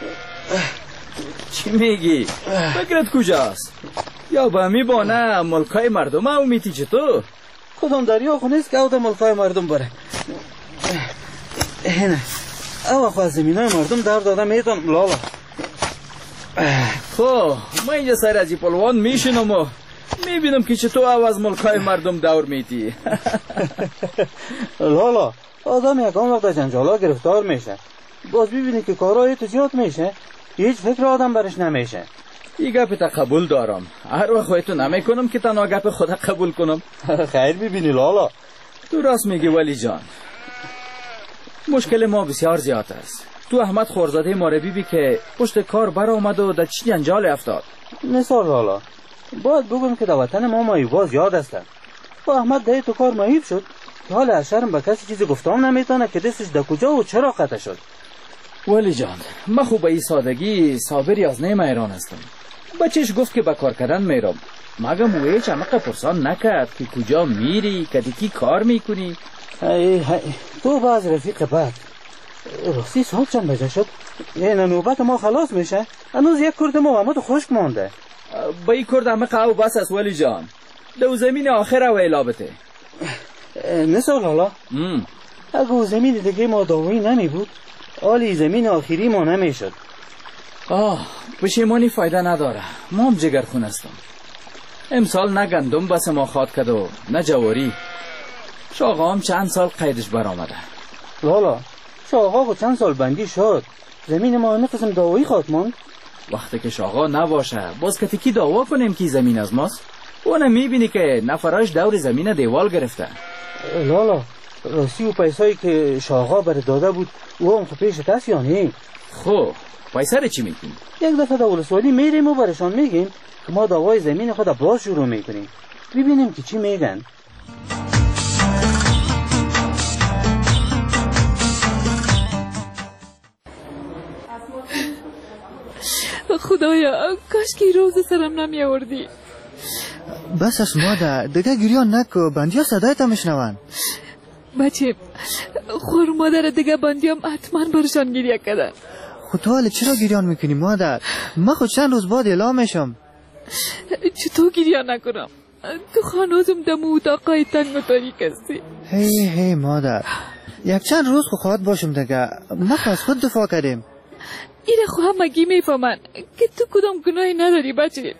چی میگی؟ فکرت کجاست؟ یا با می بانه ملکای مردم او میتی چطور؟ کدام دریا خونیست که او در ملکای مردم بره. هنه او خواست زمین های مردم در داده میتون لالا. خب ما اینجا سر از این پلوان میشنم و میبینم که چطور او از ملکای مردم دور میتی. لالا آدم یکان وقت جنجالا گرفتار میشه، باز ببینی که کارهای تو زیاد میشه، هیچ فکر آدم برش نمیشه. این گپ تا قبول دارم، هر وقت خودتو نمیکنم که تنها گپ خدا قبول کنم. خیر ببینی لالا، تو راست میگی ولی جان. مشکل ما بسیار زیاد است. تو احمد خورزاده ما را بیبی که پشت کار بر آمد و در چی جنجال افتاد. مثال لالا، باید بگم که در وطن ما مایوبا زیاد هستند. با احمد ده تو کار مایوب شد که حال از شرم به کسی چیزی گفتم نمیتونه که دستش در کجا و چرا قطع شد. ولی جان، من خوب به این سادگی صابری از نیم ایران هستم. بچهش گفت که به کار کردن میرم، مگم او هیچ عمق پرسان نکرد که کجا میری، که دیکی کار میکنی. تو باز رفیق بد. راستی سال چند بجه شد؟ این نوبت ما خلاص میشه. هنوز یک کرد محمد خشک مانده. با این کرد عمق او بس است ولی جان. دو زمین آخر او ایلابته. نسال حالا اگه زمین دیگه ما داوی نمی بود، آلی زمین آخری ما نمیشد. پشیمانی فایده نداره. ما هم جگرخون هستم. امسال نه گندم بس ما خواد کد و نه جواری. شاقا هم چند سال قیدش برآمده. لالا شاقا خود چند سال بندی شد، زمین ما همه قسم داوی خواد ماند. وقتی که شاقا نباشه باز که کی دعوا کنیم که زمین از ماست؟ اونه میبینی که نفراش دور زمین دیوال گرفته. لالا راستی و پیسایی که شاقا بر داده بود او هم خود پیشت هست یا نه؟ خب پیسه رو چی میکنی؟ یک دفعه در ولسوالی میریم و برشان میگیم که ما دعوای زمین خود باز شروع میکنیم، ببینیم که چی میگن. خدایا کاش که روز سرم نمی آوردی. بس از مادر دیگه گریان نکو، بندی ها صدایت هم میشنون. بچه خور مادر دیگه بندی هم حتما برشان گریه کردن. خود حال چرا گریان میکنی مادر؟ من خود چند روز بعد اعلام میشم. چطور گریان نکنم؟ تو خانوزم دمو اتاقای تنگ و تاریک هستی. هی مادر یک چند روز خواهد باشم دیگه، ما از خود دفاع کردیم. ایره خو همگی میفهمن که تو کدام گناهی نداری بچه.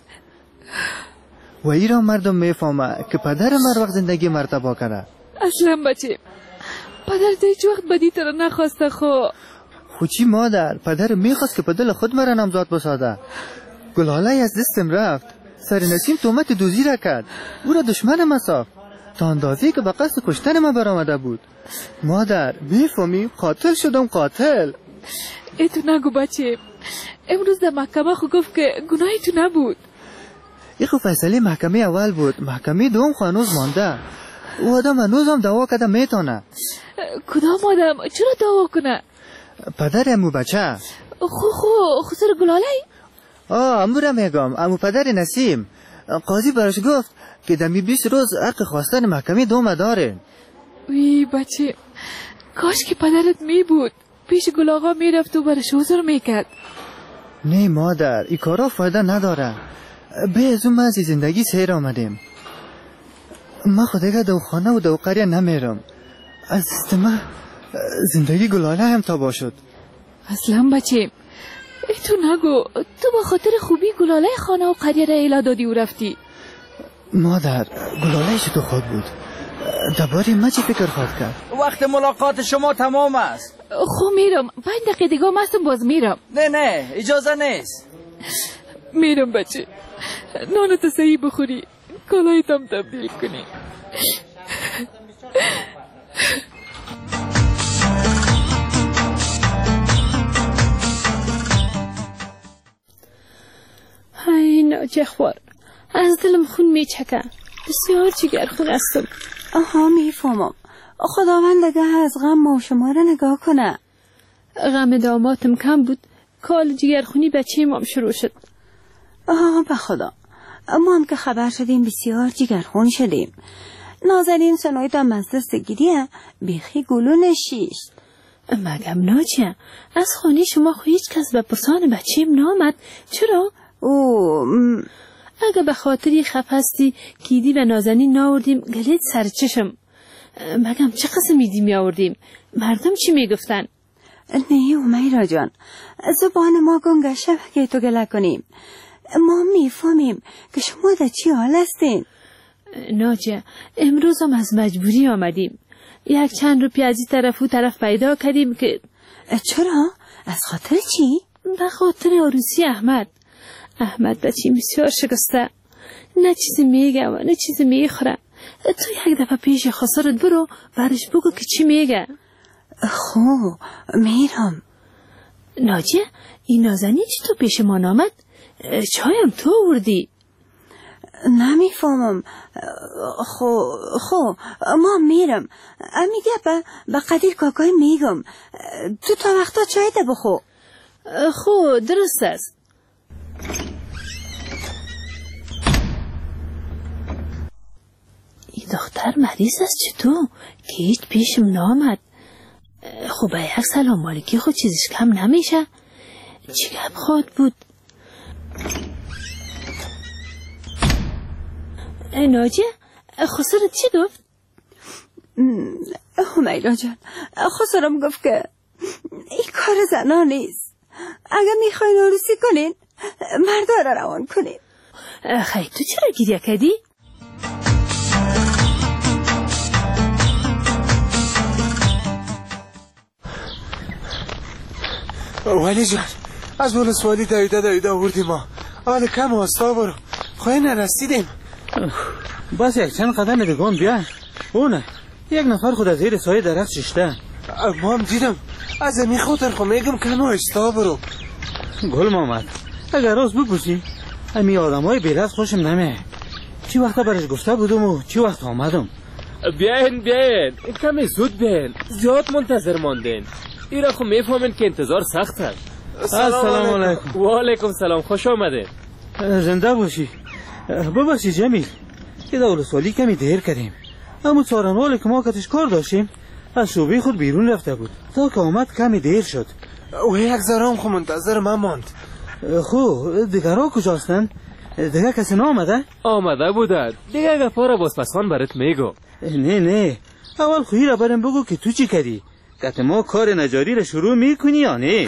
و ایران مردم میفهمه که پدر من وقت زندگی مرتبا کرده. اصلا بچه پدر هیچ وقت بدی تر نخواسته. خو چی مادر؟ پدر میخواست که پدر خود مرا نامزاد بساده. گلاله از دستم رفت، سر نسیم تومت دوزی را کرد، او را دشمنم ساخت تا اندازه‌ای که به قصد کشتن من برآمده بود. مادر میفهمی؟ قاتل شدم، قاتل. تو نگو بچه، امروز در محکمه خو گفت که گناهی تو نبود. این خو فیصله محکمه اول بود، محکمه دوم خو هنوز مانده. او آدم هنوز هم دعوا کرده میتونه. کدام آدم؟ چرا دعوا کنه؟ پدر امو بچه. خو سر گلاله؟ امو را میگم، امو پدر نسیم. قاضی برش گفت که دمی 20 روز حق خواستن محکمه دوم داره. وی بچه، کاش که پدرت می بود، پیش گلاغا میرفت و برش حضور میکرد. نه مادر، این کارا فایده نداره. به از اون از زندگی سیر آمدیم. ما خودگه دو خانه و دو قریه نمیرم. از ما زندگی گلاله هم تباه شد. اصلا بچه، تو نگو، تو با خاطر خوبی گلاله خانه و قریه را ایلا دادی و رفتی. مادر، گلاله تو خود بود. درباره ما چی فکر خواهد کرد؟ وقت ملاقات شما تمام است. خب میرم، 5 دقیقه دیگه مستم باز میرم. نه اجازه نیست. میرم بچه، نانت صحیح بخوری، کالایت هم تبدیل کنی. های ناجه خوار، از دلم خون میچکه، بسیار جگرخون هستم. آها میفهمم. خداوند دیگه از غم ما شما را نگاه کنه. غم داماتم کم بود، کال جگرخونی بچه مام شروع شد. به خدا، ما هم که خبر شدیم بسیار جگرخون شدیم. نازنین سنویت هم از دست گیریه بیخی گلو نشیشت. مگم ناجه، از خانه شما خو هیچ کس به پسان بچیم نامد. چرا؟ اگه به خاطری خف هستی گیدی و نازنین ناوردیم گلید سر چشم. مگم چه قسم میدی می آوردیم؟ مردم چی میگفتن؟ نه امیرا جان، زبان ما گنگشه که تو گله کنیم. ما میفهمیم که شما در چی حال هستین. ناجه، امروز هم از مجبوری آمدیم. یک چند روپیه از این طرف و طرف پیدا کردیم که... چرا؟ از خاطر چی؟ به خاطر عروسی احمد بچی بسیار شکسته، نه چیزی میگه و نه چیزی میخوره. تو یک دفعه پیش خسارت برو برش بگو که چی میگه. خب میرم. ناجیه، این نازنین چی تو پیش ما نامد؟ چایم تو آوردی؟ نمیفهمم. خب ما میرم. میگه به قدیر کاکای میگم تو تا وقتا چای ده بخو. خب درست است. این دختر مریض است چطور که هیچ پیشم نامد؟ خب به یک سلام مالکی خود چیزش کم نمیشه. چی گپ خواهد بود؟ ناجیه، خسارت چی گفت؟ همیرا جان، خسارم گفت که این کار زنا نیست. اگر میخواین عروسی کنین مردا را روان کنین. خیلی تو چرا گریه کردی؟ ولی جان، از ولسوالی دویده آوردیم ما. اول کم واسطا برو، خواهی نرسیدیم. بس یک چند قدم دیگان بیا. اونه یک نفر خود از زیر سایه درخت ششته. ما هم دیدم. از امی خاطر خو میگم کم واسطا برو. گل محمد، اگر راست بپرسی امی آدم های بیرست خوشم نمیه. چی وقت برش گفته بودم و چی وقت آمدم. بیاین کمی زود بیاین، زیاد منتظر ماندین. ایرا خو میفهمین که انتظار سخت است. السلام علیکم. و علیکم سلام، خوش آمدین. زنده باشی. ببخشی جمیل، که دول سالی کمی دیر کردیم. اما سارنوالی که ما کتش کار داشتیم از شعبه خود بیرون رفته بود تا که آمد کمی دیر شد. و یک ذرام خو منتظر من ماند. خو دیگرها کجاستن؟ دیگه کسی نامده؟ آمده بوده. دیگه گفا را باز پسان برات میگو. نه اول خویی را برم بگو که تو چی کردی؟ که ما کار نجاری را شروع میکنی یا نه؟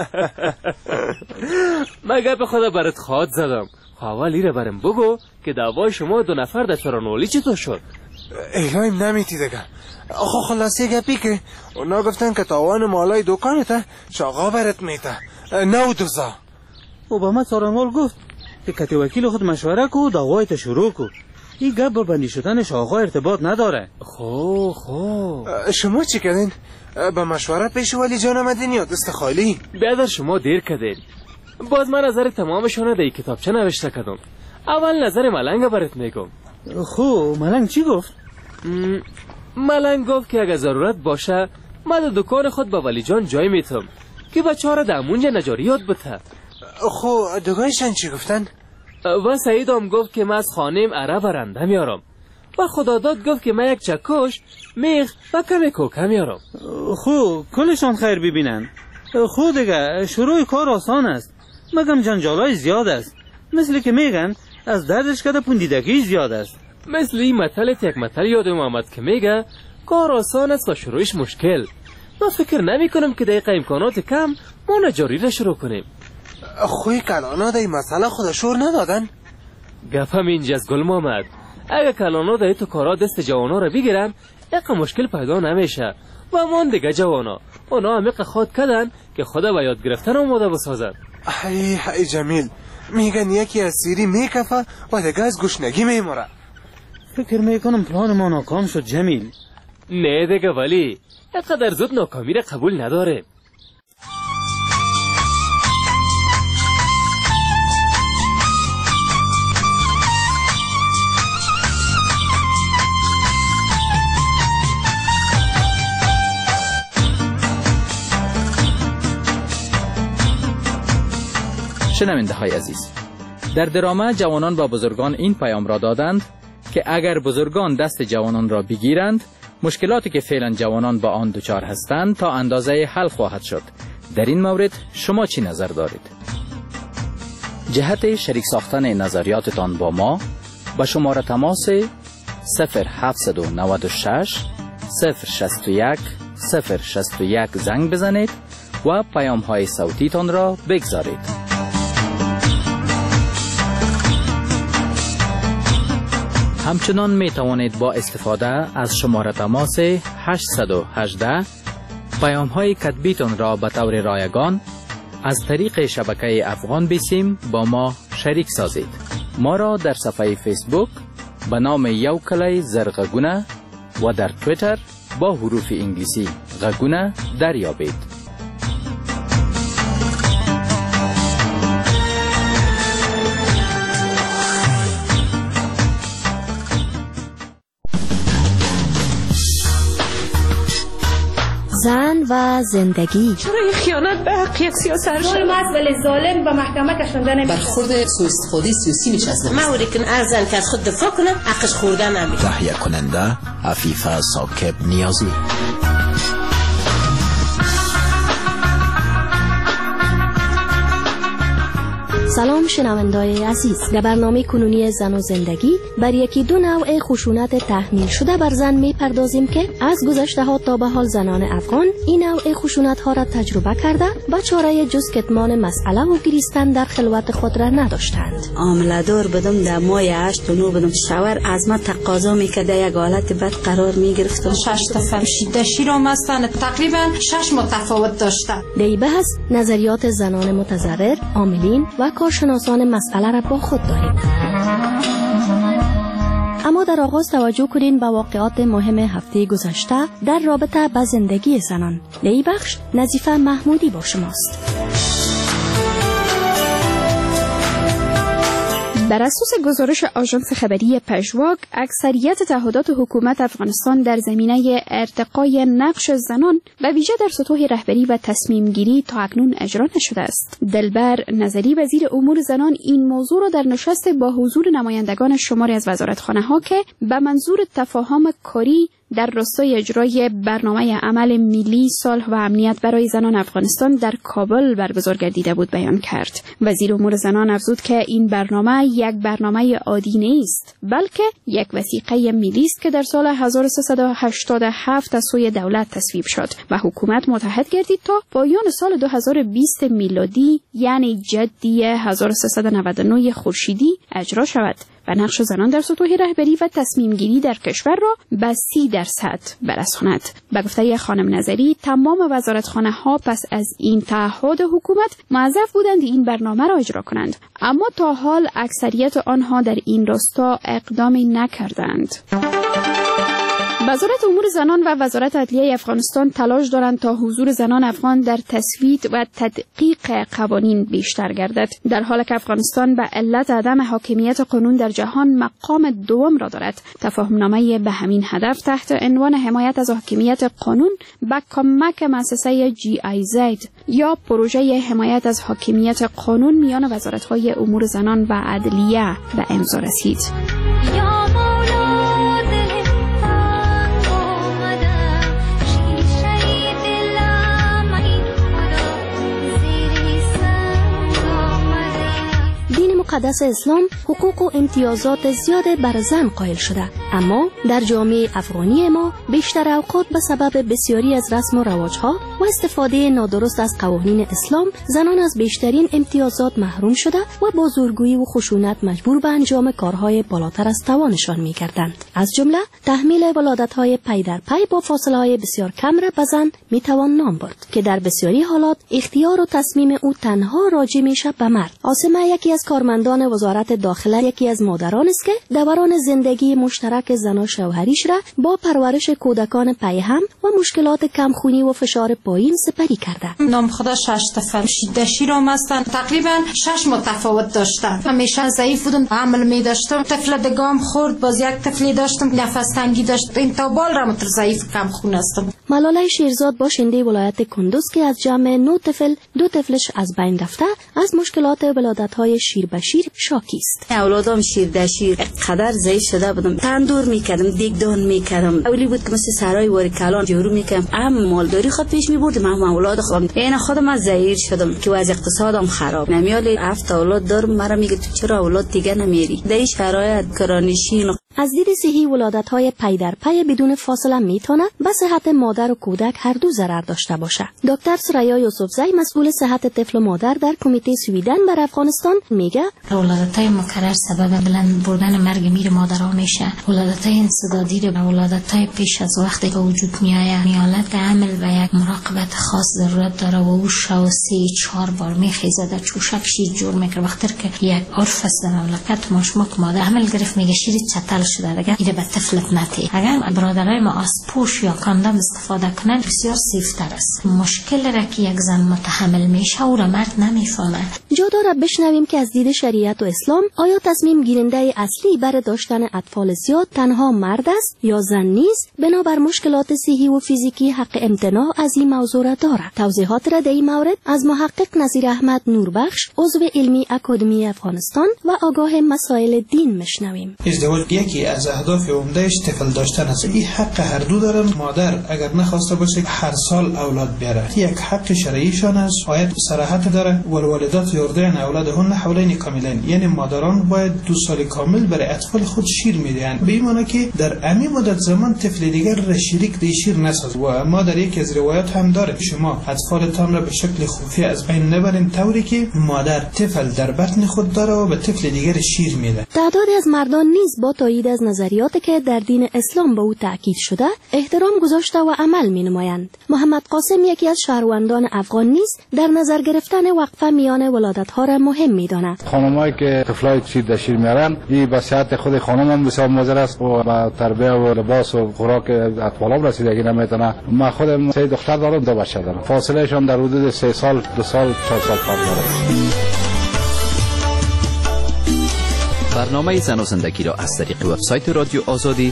مگه به خدا برات خواد زدم. اولی را برم بگو که دعوای شما دو نفر در چرانولی چطور شد؟ ایلایم نمیتی دیگه. آخو خلاصی گپی که اونا گفتن که تاوان مالای دکانته شاقا برات میته، نه دوزا. او با ما سارنوال گفت که کتی وکیل خود مشوره کو دعوایت شروع کو. این گپ با بندی شدن شاقا ارتباط نداره. خو شما چی کردین؟ به مشوره پیش ولی جان آمدین یا دست خالی؟ بیادر شما دیر کردین. باز من نظر تمامشونه در کتابچه نوشته کردم. اول نظر ملنگ برات میگم. خب ملنگ چی گفت؟ ملنگ گفت که اگه ضرورت باشه من در دکان خود با ولی جان جای میتم که بچه ها را در مونجا نجاریات بته. خب دکانشان چی گفتن؟ و سعید هم گفت که من از خانم عرب برنده میارم و خداداد گفت که من یک چکش میخ و کمی کوکه میارم. خب کلشان خیر ببینن. خود دیگه شروع کار آسان است مگم جنجالای زیاد است. مثل که میگن از دردش کده پوندیدگی زیاد است. مثل این مطلت یک مطل یادم آمد که میگه کار آسان است و شروعش مشکل. من فکر نمی کنم که دقیقه امکانات کم ما نجاری را شروع کنیم. خوی کلانا در این مسئله خود شور ندادن؟ گفم اینجاست گل محمد. اگه کلانا در تو کارا دست جوانا را بگیرن یک مشکل پیدا نمیشه و من دیگه جوانا اونا عمیق خود کدن که خدا به یاد گرفتن آماده بسازن. ای جمیل میگن یکی از سیری میکفه و دیگه از گشنگی میموره. فکر میکنم پلان ما ناکام شد جمیل. نه دیگه ولی اینقدر زود ناکامی را قبول نداره. شنونده های عزیز، در درامه جوانان با بزرگان این پیام را دادند که اگر بزرگان دست جوانان را بگیرند مشکلاتی که فعلا جوانان با آن دچار هستند تا اندازه حل خواهد شد. در این مورد شما چی نظر دارید؟ جهت شریک ساختن نظریاتتان با ما با شماره تماس 0796 061 061 زنگ بزنید و پیام های صوتی تان را بگذارید. همچنان می توانید با استفاده از شماره تماس 818 پیام های کتبیتان را به طور رایگان از طریق شبکه افغان بیسیم با ما شریک سازید. ما را در صفحه فیسبوک به نام یو کلای زرغگونه و در تویتر با حروف انگلیسی غگونه دریابید. زن و زندگی. چرا این خیانت به حق یک سیاست ظلم است ولی ظالم به محکمه کشنده نمیشه. برخورد سوء استفاده سیاسی میچسبه. ما اوریکن ارزن که از خود دفاع کنه حقش خورده نمیشه. تهیه کننده عفیفه ساکب نیازی. سلام شنوندای عزیز، در برنامه کنونی زن و زندگی بر یکی دو نوع خشونت تحمیل شده بر زن میپردازیم که از گذشته ها تا به حال زنان افغان این نوع خشونت ها را تجربه کرده و چاره جز کتمان مسئله و گریستن در خلوت خود را نداشتند. عامله دار بدم در ماه 8 و 9 بدم شوهر از ما تقاضا میکرده یک حالت بد قرار میگرفتم. 6 تا شیده شیرام هستن تقریبا 6 متفاوت داشته. دی بحث نظریات زنان متضرر، عاملین و کارشناسان مسئله را با خود داریم. اما در آغاز توجه کنین به واقعات مهم هفته گذشته در رابطه با زندگی زنان. در این بخش نظیفه محمودی با شماست. بر اساس گزارش آژانس خبری پژواک، اکثریت تعهدات حکومت افغانستان در زمینه ارتقای نقش زنان و ویژه در سطوح رهبری و تصمیم گیری تا اکنون اجرا نشده است. دلبر نظری وزیر امور زنان این موضوع را در نشست با حضور نمایندگان شماری از وزارتخانه‌ها که به منظور تفاهم کاری در راستای اجرای برنامه عمل ملی صلح و امنیت برای زنان افغانستان در کابل برگزار گردیده بود بیان کرد. وزیر امور زنان افزود که این برنامه یک برنامه عادی نیست، بلکه یک وثیقه ملی است که در سال 1387 از سوی دولت تصویب شد و حکومت متحد گردید تا پایان سال 2020 میلادی یعنی جدی 1399 خورشیدی اجرا شود و نقش زنان در سطوح رهبری و تصمیم گیری در کشور را به 30% برساند. به گفته خانم نظری، تمام وزارتخانه ها پس از این تعهد حکومت موظف بودند این برنامه را اجرا کنند، اما تا حال اکثریت آنها در این راستا اقدامی نکردند. وزارت امور زنان و وزارت عدلیه افغانستان تلاش دارند تا حضور زنان افغان در تصویت و تدقیق قوانین بیشتر گردد، در حالی که افغانستان به علت عدم حاکمیت قانون در جهان مقام دوم را دارد. تفاهمنامه به همین هدف تحت عنوان حمایت از حاکمیت قانون به کمک مؤسسه GIZ یا پروژه حمایت از حاکمیت قانون میان وزارت‌های امور زنان و عدلیه به امضا رسید. مقدس اسلام حقوق و امتیازات زیاد بر زن قائل شده، اما در جامعه افغانی ما بیشتر اوقات به سبب بسیاری از رسم و رواجها و استفاده نادرست از قوانین اسلام زنان از بیشترین امتیازات محروم شده و با زورگویی و خشونت مجبور به انجام کارهای بالاتر از توانشان می‌گردند. از جمله تحمیل ولادت‌های پی در پی با فاصله‌های بسیار کم را به زن می‌توان نام برد که در بسیاری حالات اختیار و تصمیم او تنها راجع میشه به مرد. عاصمه یکی از کارمندان وزارت داخله یکی از مادران است که دوران زندگی مشترک زن و شوهریش را با پرورش کودکان پیهم و مشکلات کمخونی و فشار پایین سپری کرده. نام خدا 6 طفل شیرم هستن، تقریبا 6 متفاوت داشتم. همیشه ضعیف بودم، حمل می داشتم، طفل دگام خورد، باز یک طفلی داشتم نفس تنگی داشت، این تا بال را ضعیف کمخون هستم. ملاله شیرزاد باشنده ولایت کندوز که از جمع 9 طفل 2 طفلش از بین رفته از مشکلات ولادت‌های شیر به شیر شاکی است. اولادام شیر در شیر قدر ضعیف شده بودم، تندور میکردم، دیگدان میکردم. اولی بود که مثل سرای واری کلان جارو میکردم، هم مالداری خود پیش میبردم، هم اولاد خودم. این خودم از ضعیف شدم که وضع اقتصادم خراب. نمیالی 7 اولاد دارم، مرا میگه تو چرا اولاد دیگه نمیاری؟ در این شرایط کرانشین از دید صحی ولادت‌های پی در پی بدون فاصله میتونه به صحت مادر و کودک هر دو ضرر داشته باشه. دکتر سریا یوسفزی مسئول صحت طفل و مادر در کمیته سویدن بر افغانستان میگه ولادت‌های مکرر سبب بلند بردن مرگ میر مادرها میشه. ولادت‌های انسدادی و ولادت‌های پیش از وقتی که وجود میآید میالت عمل و یک مراقبت خاص ضرورت داره و او شو 3-4 بار میخیزه در چوشک شیر جور میکنه. وقتی که یک عرف است در مملکت مشمک مادر عمل گرفت میگه شیر چتل شده دیگه ایده به طفلت نتی. اگر برادرای ما از پوش یا کاندوم استفاده کنند بسیار سیفتر است. مشکل را که یک زن متحمل میشه او را مرد نمیفهمه. جا داره بشنویم که از دید شریعت و اسلام آیا تصمیم گیرنده اصلی برای داشتن اطفال زیاد تنها مرد است یا زن نیست؟ بنابر مشکلات صحی و فیزیکی حق امتناع از این موضوع را دارد. توضیحات را در این مورد از محقق نظیر احمد نوربخش عضو علمی اکادمی افغانستان و آگاه مسائل دین میشنویم. ازدواج یکی از اهداف عمدهش طفل داشتن است. این حق هر دو دارن. مادر اگر نخواسته باشه هر سال اولاد بیاره، یک حق شرعیشان است. آیت صراحت داره والوالدات یرضعن اولادهن حولین کاملین، یعنی مادران باید 2 سال کامل برای اطفال خود شیر میدهند، به این معنی که در امی مدت زمان طفل دیگر را شریک در شیر نساز. و ما در یک از روایات هم داره شما اطفالتان را به شکل خفیه از بین نبرین طوری که مادر طفل در بطن خود داره و به طفل دیگر شیر میده. تعدادی از مردان نیز با تایید از نظریاتی که در دین اسلام به او تاکید شده احترام گذاشته و عمل می‌نمایند. محمد قاسم یکی از شهروندان افغان نیز در نظر گرفتن وقفه میان ولادت‌ها را مهم می‌داند. خانمایی که طفلای شیر در شیر میارن این به صحت خود خانم هم بسیار مضر است و به تربیت و لباس و خوراک اطفالام رسیدگی نمیتونه. من خودم 3 دختر دارم، 2 بچه دارم. فاصلهشان در حدود 3 سال، 2 سال، 4 سال فرق داره. برنامه زن و زندگی را از طریق وبسایت رادیو آزادی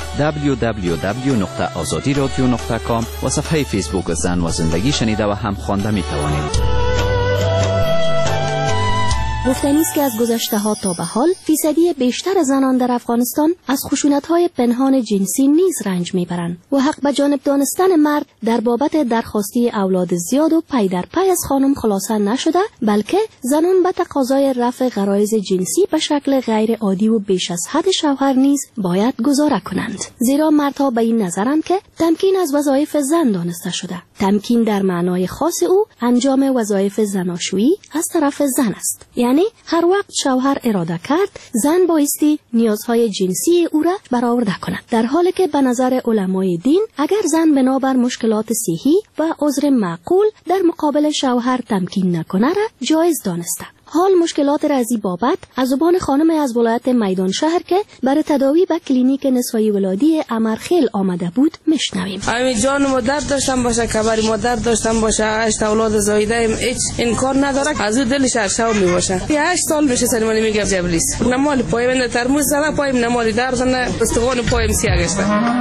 www.azadiradio.com و صفحه فیسبوک زن و زندگی شنیده و هم خوانده می توانید. گفتنی است که از گذشته ها تا به حال فیصدی بیشتر زنان در افغانستان از خشونت‌های پنهان جنسی نیز رنج میبرند و حق به جانب دانستن مرد در بابت درخواستی اولاد زیاد و پی در پی از خانم خلاصه نشده، بلکه زنان به تقاضای رفع غرایز جنسی به شکل غیر عادی و بیش از حد شوهر نیز باید گزاره کنند. زیرا مردها به این نظرند که تمکین از وظایف زن دانسته شده. تمکین در معنای خاص او انجام وظایف زناشویی از طرف زن است. یعنی هر وقت شوهر اراده کرد زن بایستی نیازهای جنسی او را برآورده کند، در حالی که به نظر علمای دین اگر زن بنابر مشکلات صحی و عذر معقول در مقابل شوهر تمکین نکنه را جایز دانسته. حال مشکلات را از این بابت از زبان خانم از ولایت میدان شهر که برای تداوی به کلینیک نسایی ولادی امرخیل آمده بود میشنویم. همین جان ما درد داشتم باشه، کبر ما درد داشتم باشه، 8 اولاد زایده هیچ امکان نداره، از اون دلش ارشاو می باشه. 8 سال میشه سلیمانی میگه جبلیس نمال پای من ترمز زده، پایم نمال درد نه، استخوان پایم سیاه گشته.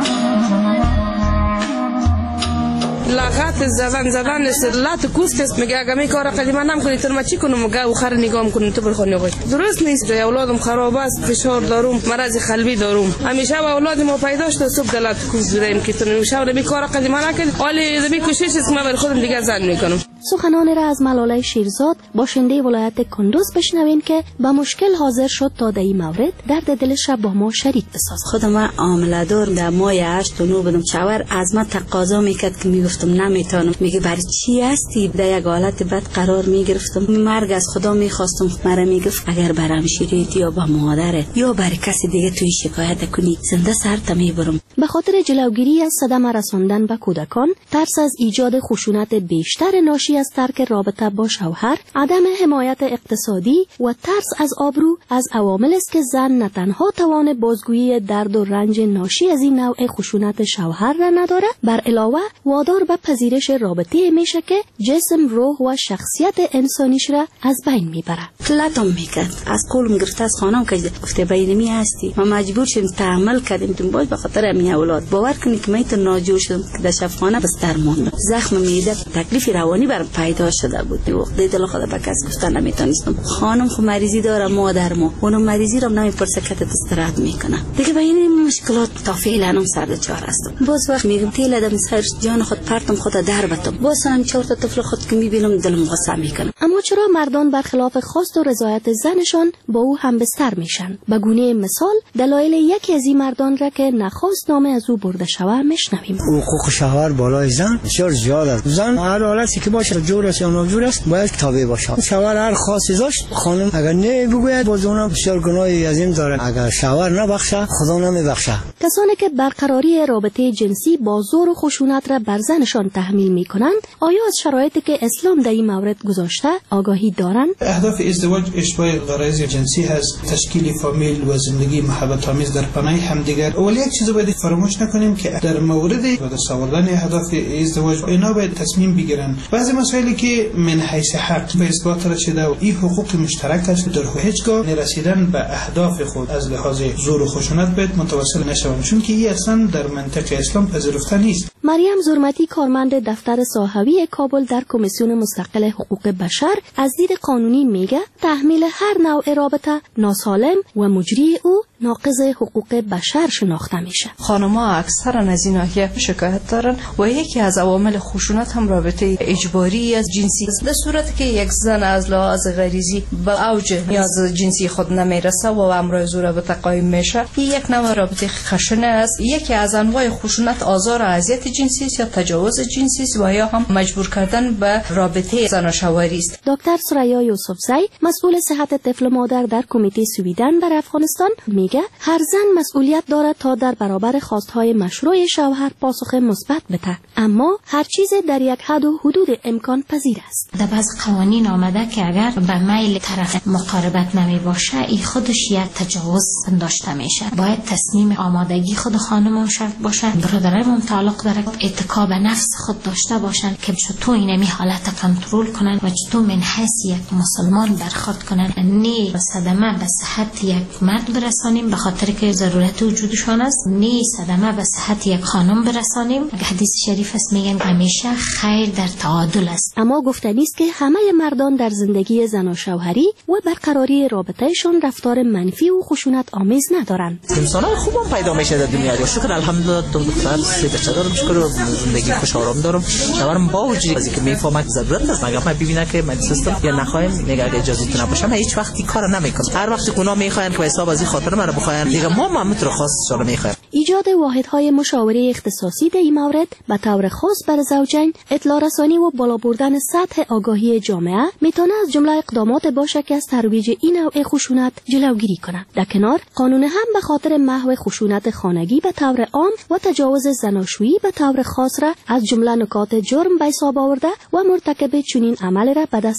لغت زدن لات کوست میگه اگه می کار قدیما نمیکنی تو ما چی کنم؟ میگه اخر نگاه میکنم تو برخونه گوش درست نیست. اولادم خراب است، فشار دارم، مرض قلبی دارم. همیشه اولاد ما پیدا شد صبح دلات کوست زدیم که تو نمیشه می کار قدیما نکنی، ولی زمین کوشش است ما بر خودم دیگه زن میکنم. سخنان را از ملاله شیرزاد باشنده ولایت کندوز بشنویم که با مشکل حاضر شد تا در این مورد درد دلش را با ما شریک بساز. خودم عامله دار در ماه 8 و 9 بودم، شوهر از من تقاضا میکرد که میگفتم نمیتونم، میگه برای چی هستی؟ در یک حالت بد قرار میگرفتم، مرگ از خدا میخواستم. مرا میگفت اگر بر همشیریت یا با مادرت یا برای کسی دیگه توی شکایت کنی زنده سرت میبرم. به خاطر جلوگیری از صدمه رساندن به کودکان، ترس از ایجاد خشونت بیشتر ناشی از ترک رابطه با شوهر، عدم حمایت اقتصادی و ترس از آبرو از عوامل است که زن نه تنها توان بازگویی درد و رنج ناشی از این نوع خشونت شوهر را نداره، بر علاوه وادار به پذیرش رابطه میشه که جسم، روح و شخصیت انسانیش را از بین میبره. لطم میکرد، از کولم گرفته از خانم که گفته بینمی هستی، ما مجبور شدیم تحمل کردیم تو باید به خاطر همین اولاد. باور کنید که من تو ناجور شدم که در شفاخانه بستر موندم، زخم معده، تکلیف روانی برام پیدا شده بود. وقت دل خدا به کس گفتن نمیتونستم. خانم خو مریضی داره، مادر ما اونم مریضی رو نمیپرسه که استراحت میکنه دیگه. به این مشکلات تا فعلا سر چهار هستم. باز وقت میگم تیل دم سر جان خود پرتم خود در بتم، باز هم 4 تا طفل خود که میبینم دلم غصه میکنه. اما چرا مردان برخلاف خواست و رضایت زنشان با او هم بستر میشن؟ به گونه مثال دلایل یکی از این مردان را که نخواست نامه از او برده شوه میشنویم. حقوق شوهر بالای زن بسیار زیاد است. زن هر حالتی که باشه، جور است یا ناجور است، باید تابع باشه. شوهر هر خاصی داشت، خانم اگر نه بگوید باز اونم بسیار گناهی عظیم داره. اگر شوهر نبخشه خدا نمیبخشه. کسانی که برقراری رابطه جنسی با زور و خشونت را بر زنشان تحمیل میکنند، آیا از شرایطی که اسلام در این مورد گذاشته آگاهی دارند؟ اهداف ازدواج اشباع غرایز جنسی هست، تشکیل فامیل و زندگی محبت آمیز در پناه همدیگر. ولی یک چیز باید فراموش نکنیم که در مورد دست آوردن اهداف ازدواج اینا باید تصمیم بگیرن. بعضی مسائلی که من حیث حق به اثبات رسیده و این حقوق مشترک است، در هیچگاه رسیدن به اهداف خود از لحاظ زور و خشونت باید متوسل نشوند، چون که این اصلا در منطق اسلام پذیرفته نیست. مریم زرمتی، کارمند دفتر صاحبی کابل در کمیسیون مستقل حقوق بشر، از دید قانونی میگه تحمیل هر نوع رابطه ناسالم و مجری او ناقض حقوق بشر شناخته میشه. خانم‌ها اکثرا از این ناحیه شکایت دارن و یکی از عوامل خشونت هم رابطه اجباری از جنسی است. در صورتی که یک زن از لحاظ غریزی به اوج نیاز جنسی خود نمیرسه و امر زور رابطه قایم میشه، یک نوع رابطه خشنه است. یکی از انواع خشونت آزار و اذیت جنسی یا تجاوز جنسی است و یا هم مجبور کردن به رابطه زن و شوهری است. دکتر سریا یوسفزی، مسئول صحت طفل مادر در کمیته سویدن بر افغانستان، میگه هر زن مسئولیت دارد تا در برابر خواستهای مشروع شوهر پاسخ مثبت بده، اما هر چیز در یک حد و حدود امکان پذیر است. در بعض قوانین آمده که اگر به میل طرف مقاربت نمی باشه، این خودش یک تجاوز داشته میشه. باید تصمیم آمادگی خود خانم شرط باشه. برادران متعلق داره اتکا به نفس خود داشته باشن که چطور اینمی حالت کنترل کنن و چطور من حیث یک مسلمان برخورد کنن، نه به صدمه به صحت یک مرد برسانیم به خاطر که ضرورت وجودشان است، نه صدمه به صحت یک خانم برسانیم. حدیث شریف است میگن همیشه خیر در تعادل است. اما گفتنی است که همه مردان در زندگی زن و شوهری و برقراری رابطهشان رفتار منفی و خشونت آمیز ندارند. انسان‌های خوب هم پیدا میشه در دنیا. شکر الحمدلله دختر سه دارم، شکر زندگی خوش آرام دارم. شوهرم با وجود از اینکه میفهمه ضرورت است مگر من ببینه که من سیستم یا نخوایم نگاه اجازه نباشه، من هیچ وقتی کار نمیکنم. هر وقتی اونا میخواین که حساب از این خاطر من بخواین دیگه ما متر خاص شده میخوایم. ایجاد واحدهای مشاوره اختصاصی در این مورد به طور خاص بر زوجین اطلاع رسانی و بالا بردن سطح آگاهی جامعه میتونه از جمله اقدامات باشه که از ترویج این نوع خشونت جلوگیری کنه. در کنار قانون هم به خاطر محو خشونت خانگی به طور عام و تجاوز زناشویی به طور خاص را از جمله نکات جرم به حساب آورده و مرتکب چنین عمل را به دست قانون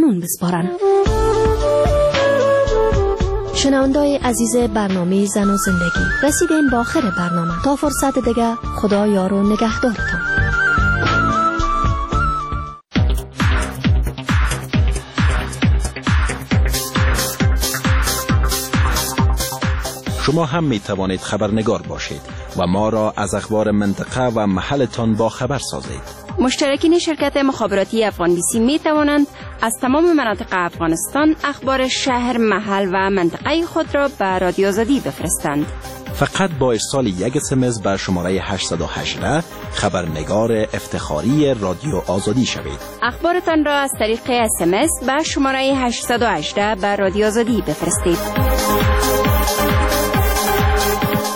خدامون بسپارن. شنوندای عزیز برنامه زن و زندگی، رسیدیم با آخر برنامه. تا فرصت دیگه، خدا یار و نگهدارتان. شما هم می توانید خبرنگار باشید و ما را از اخبار منطقه و محلتان با خبر سازید. مشترکین شرکت مخابراتی افغان بیسی می توانند از تمام مناطق افغانستان اخبار شهر، محل و منطقه خود را به رادیو آزادی بفرستند. فقط با ارسال یک SMS به شماره 818 خبرنگار افتخاری رادیو آزادی شوید. اخبارتان را از طریق SMS به شماره 818 به رادیو آزادی بفرستید.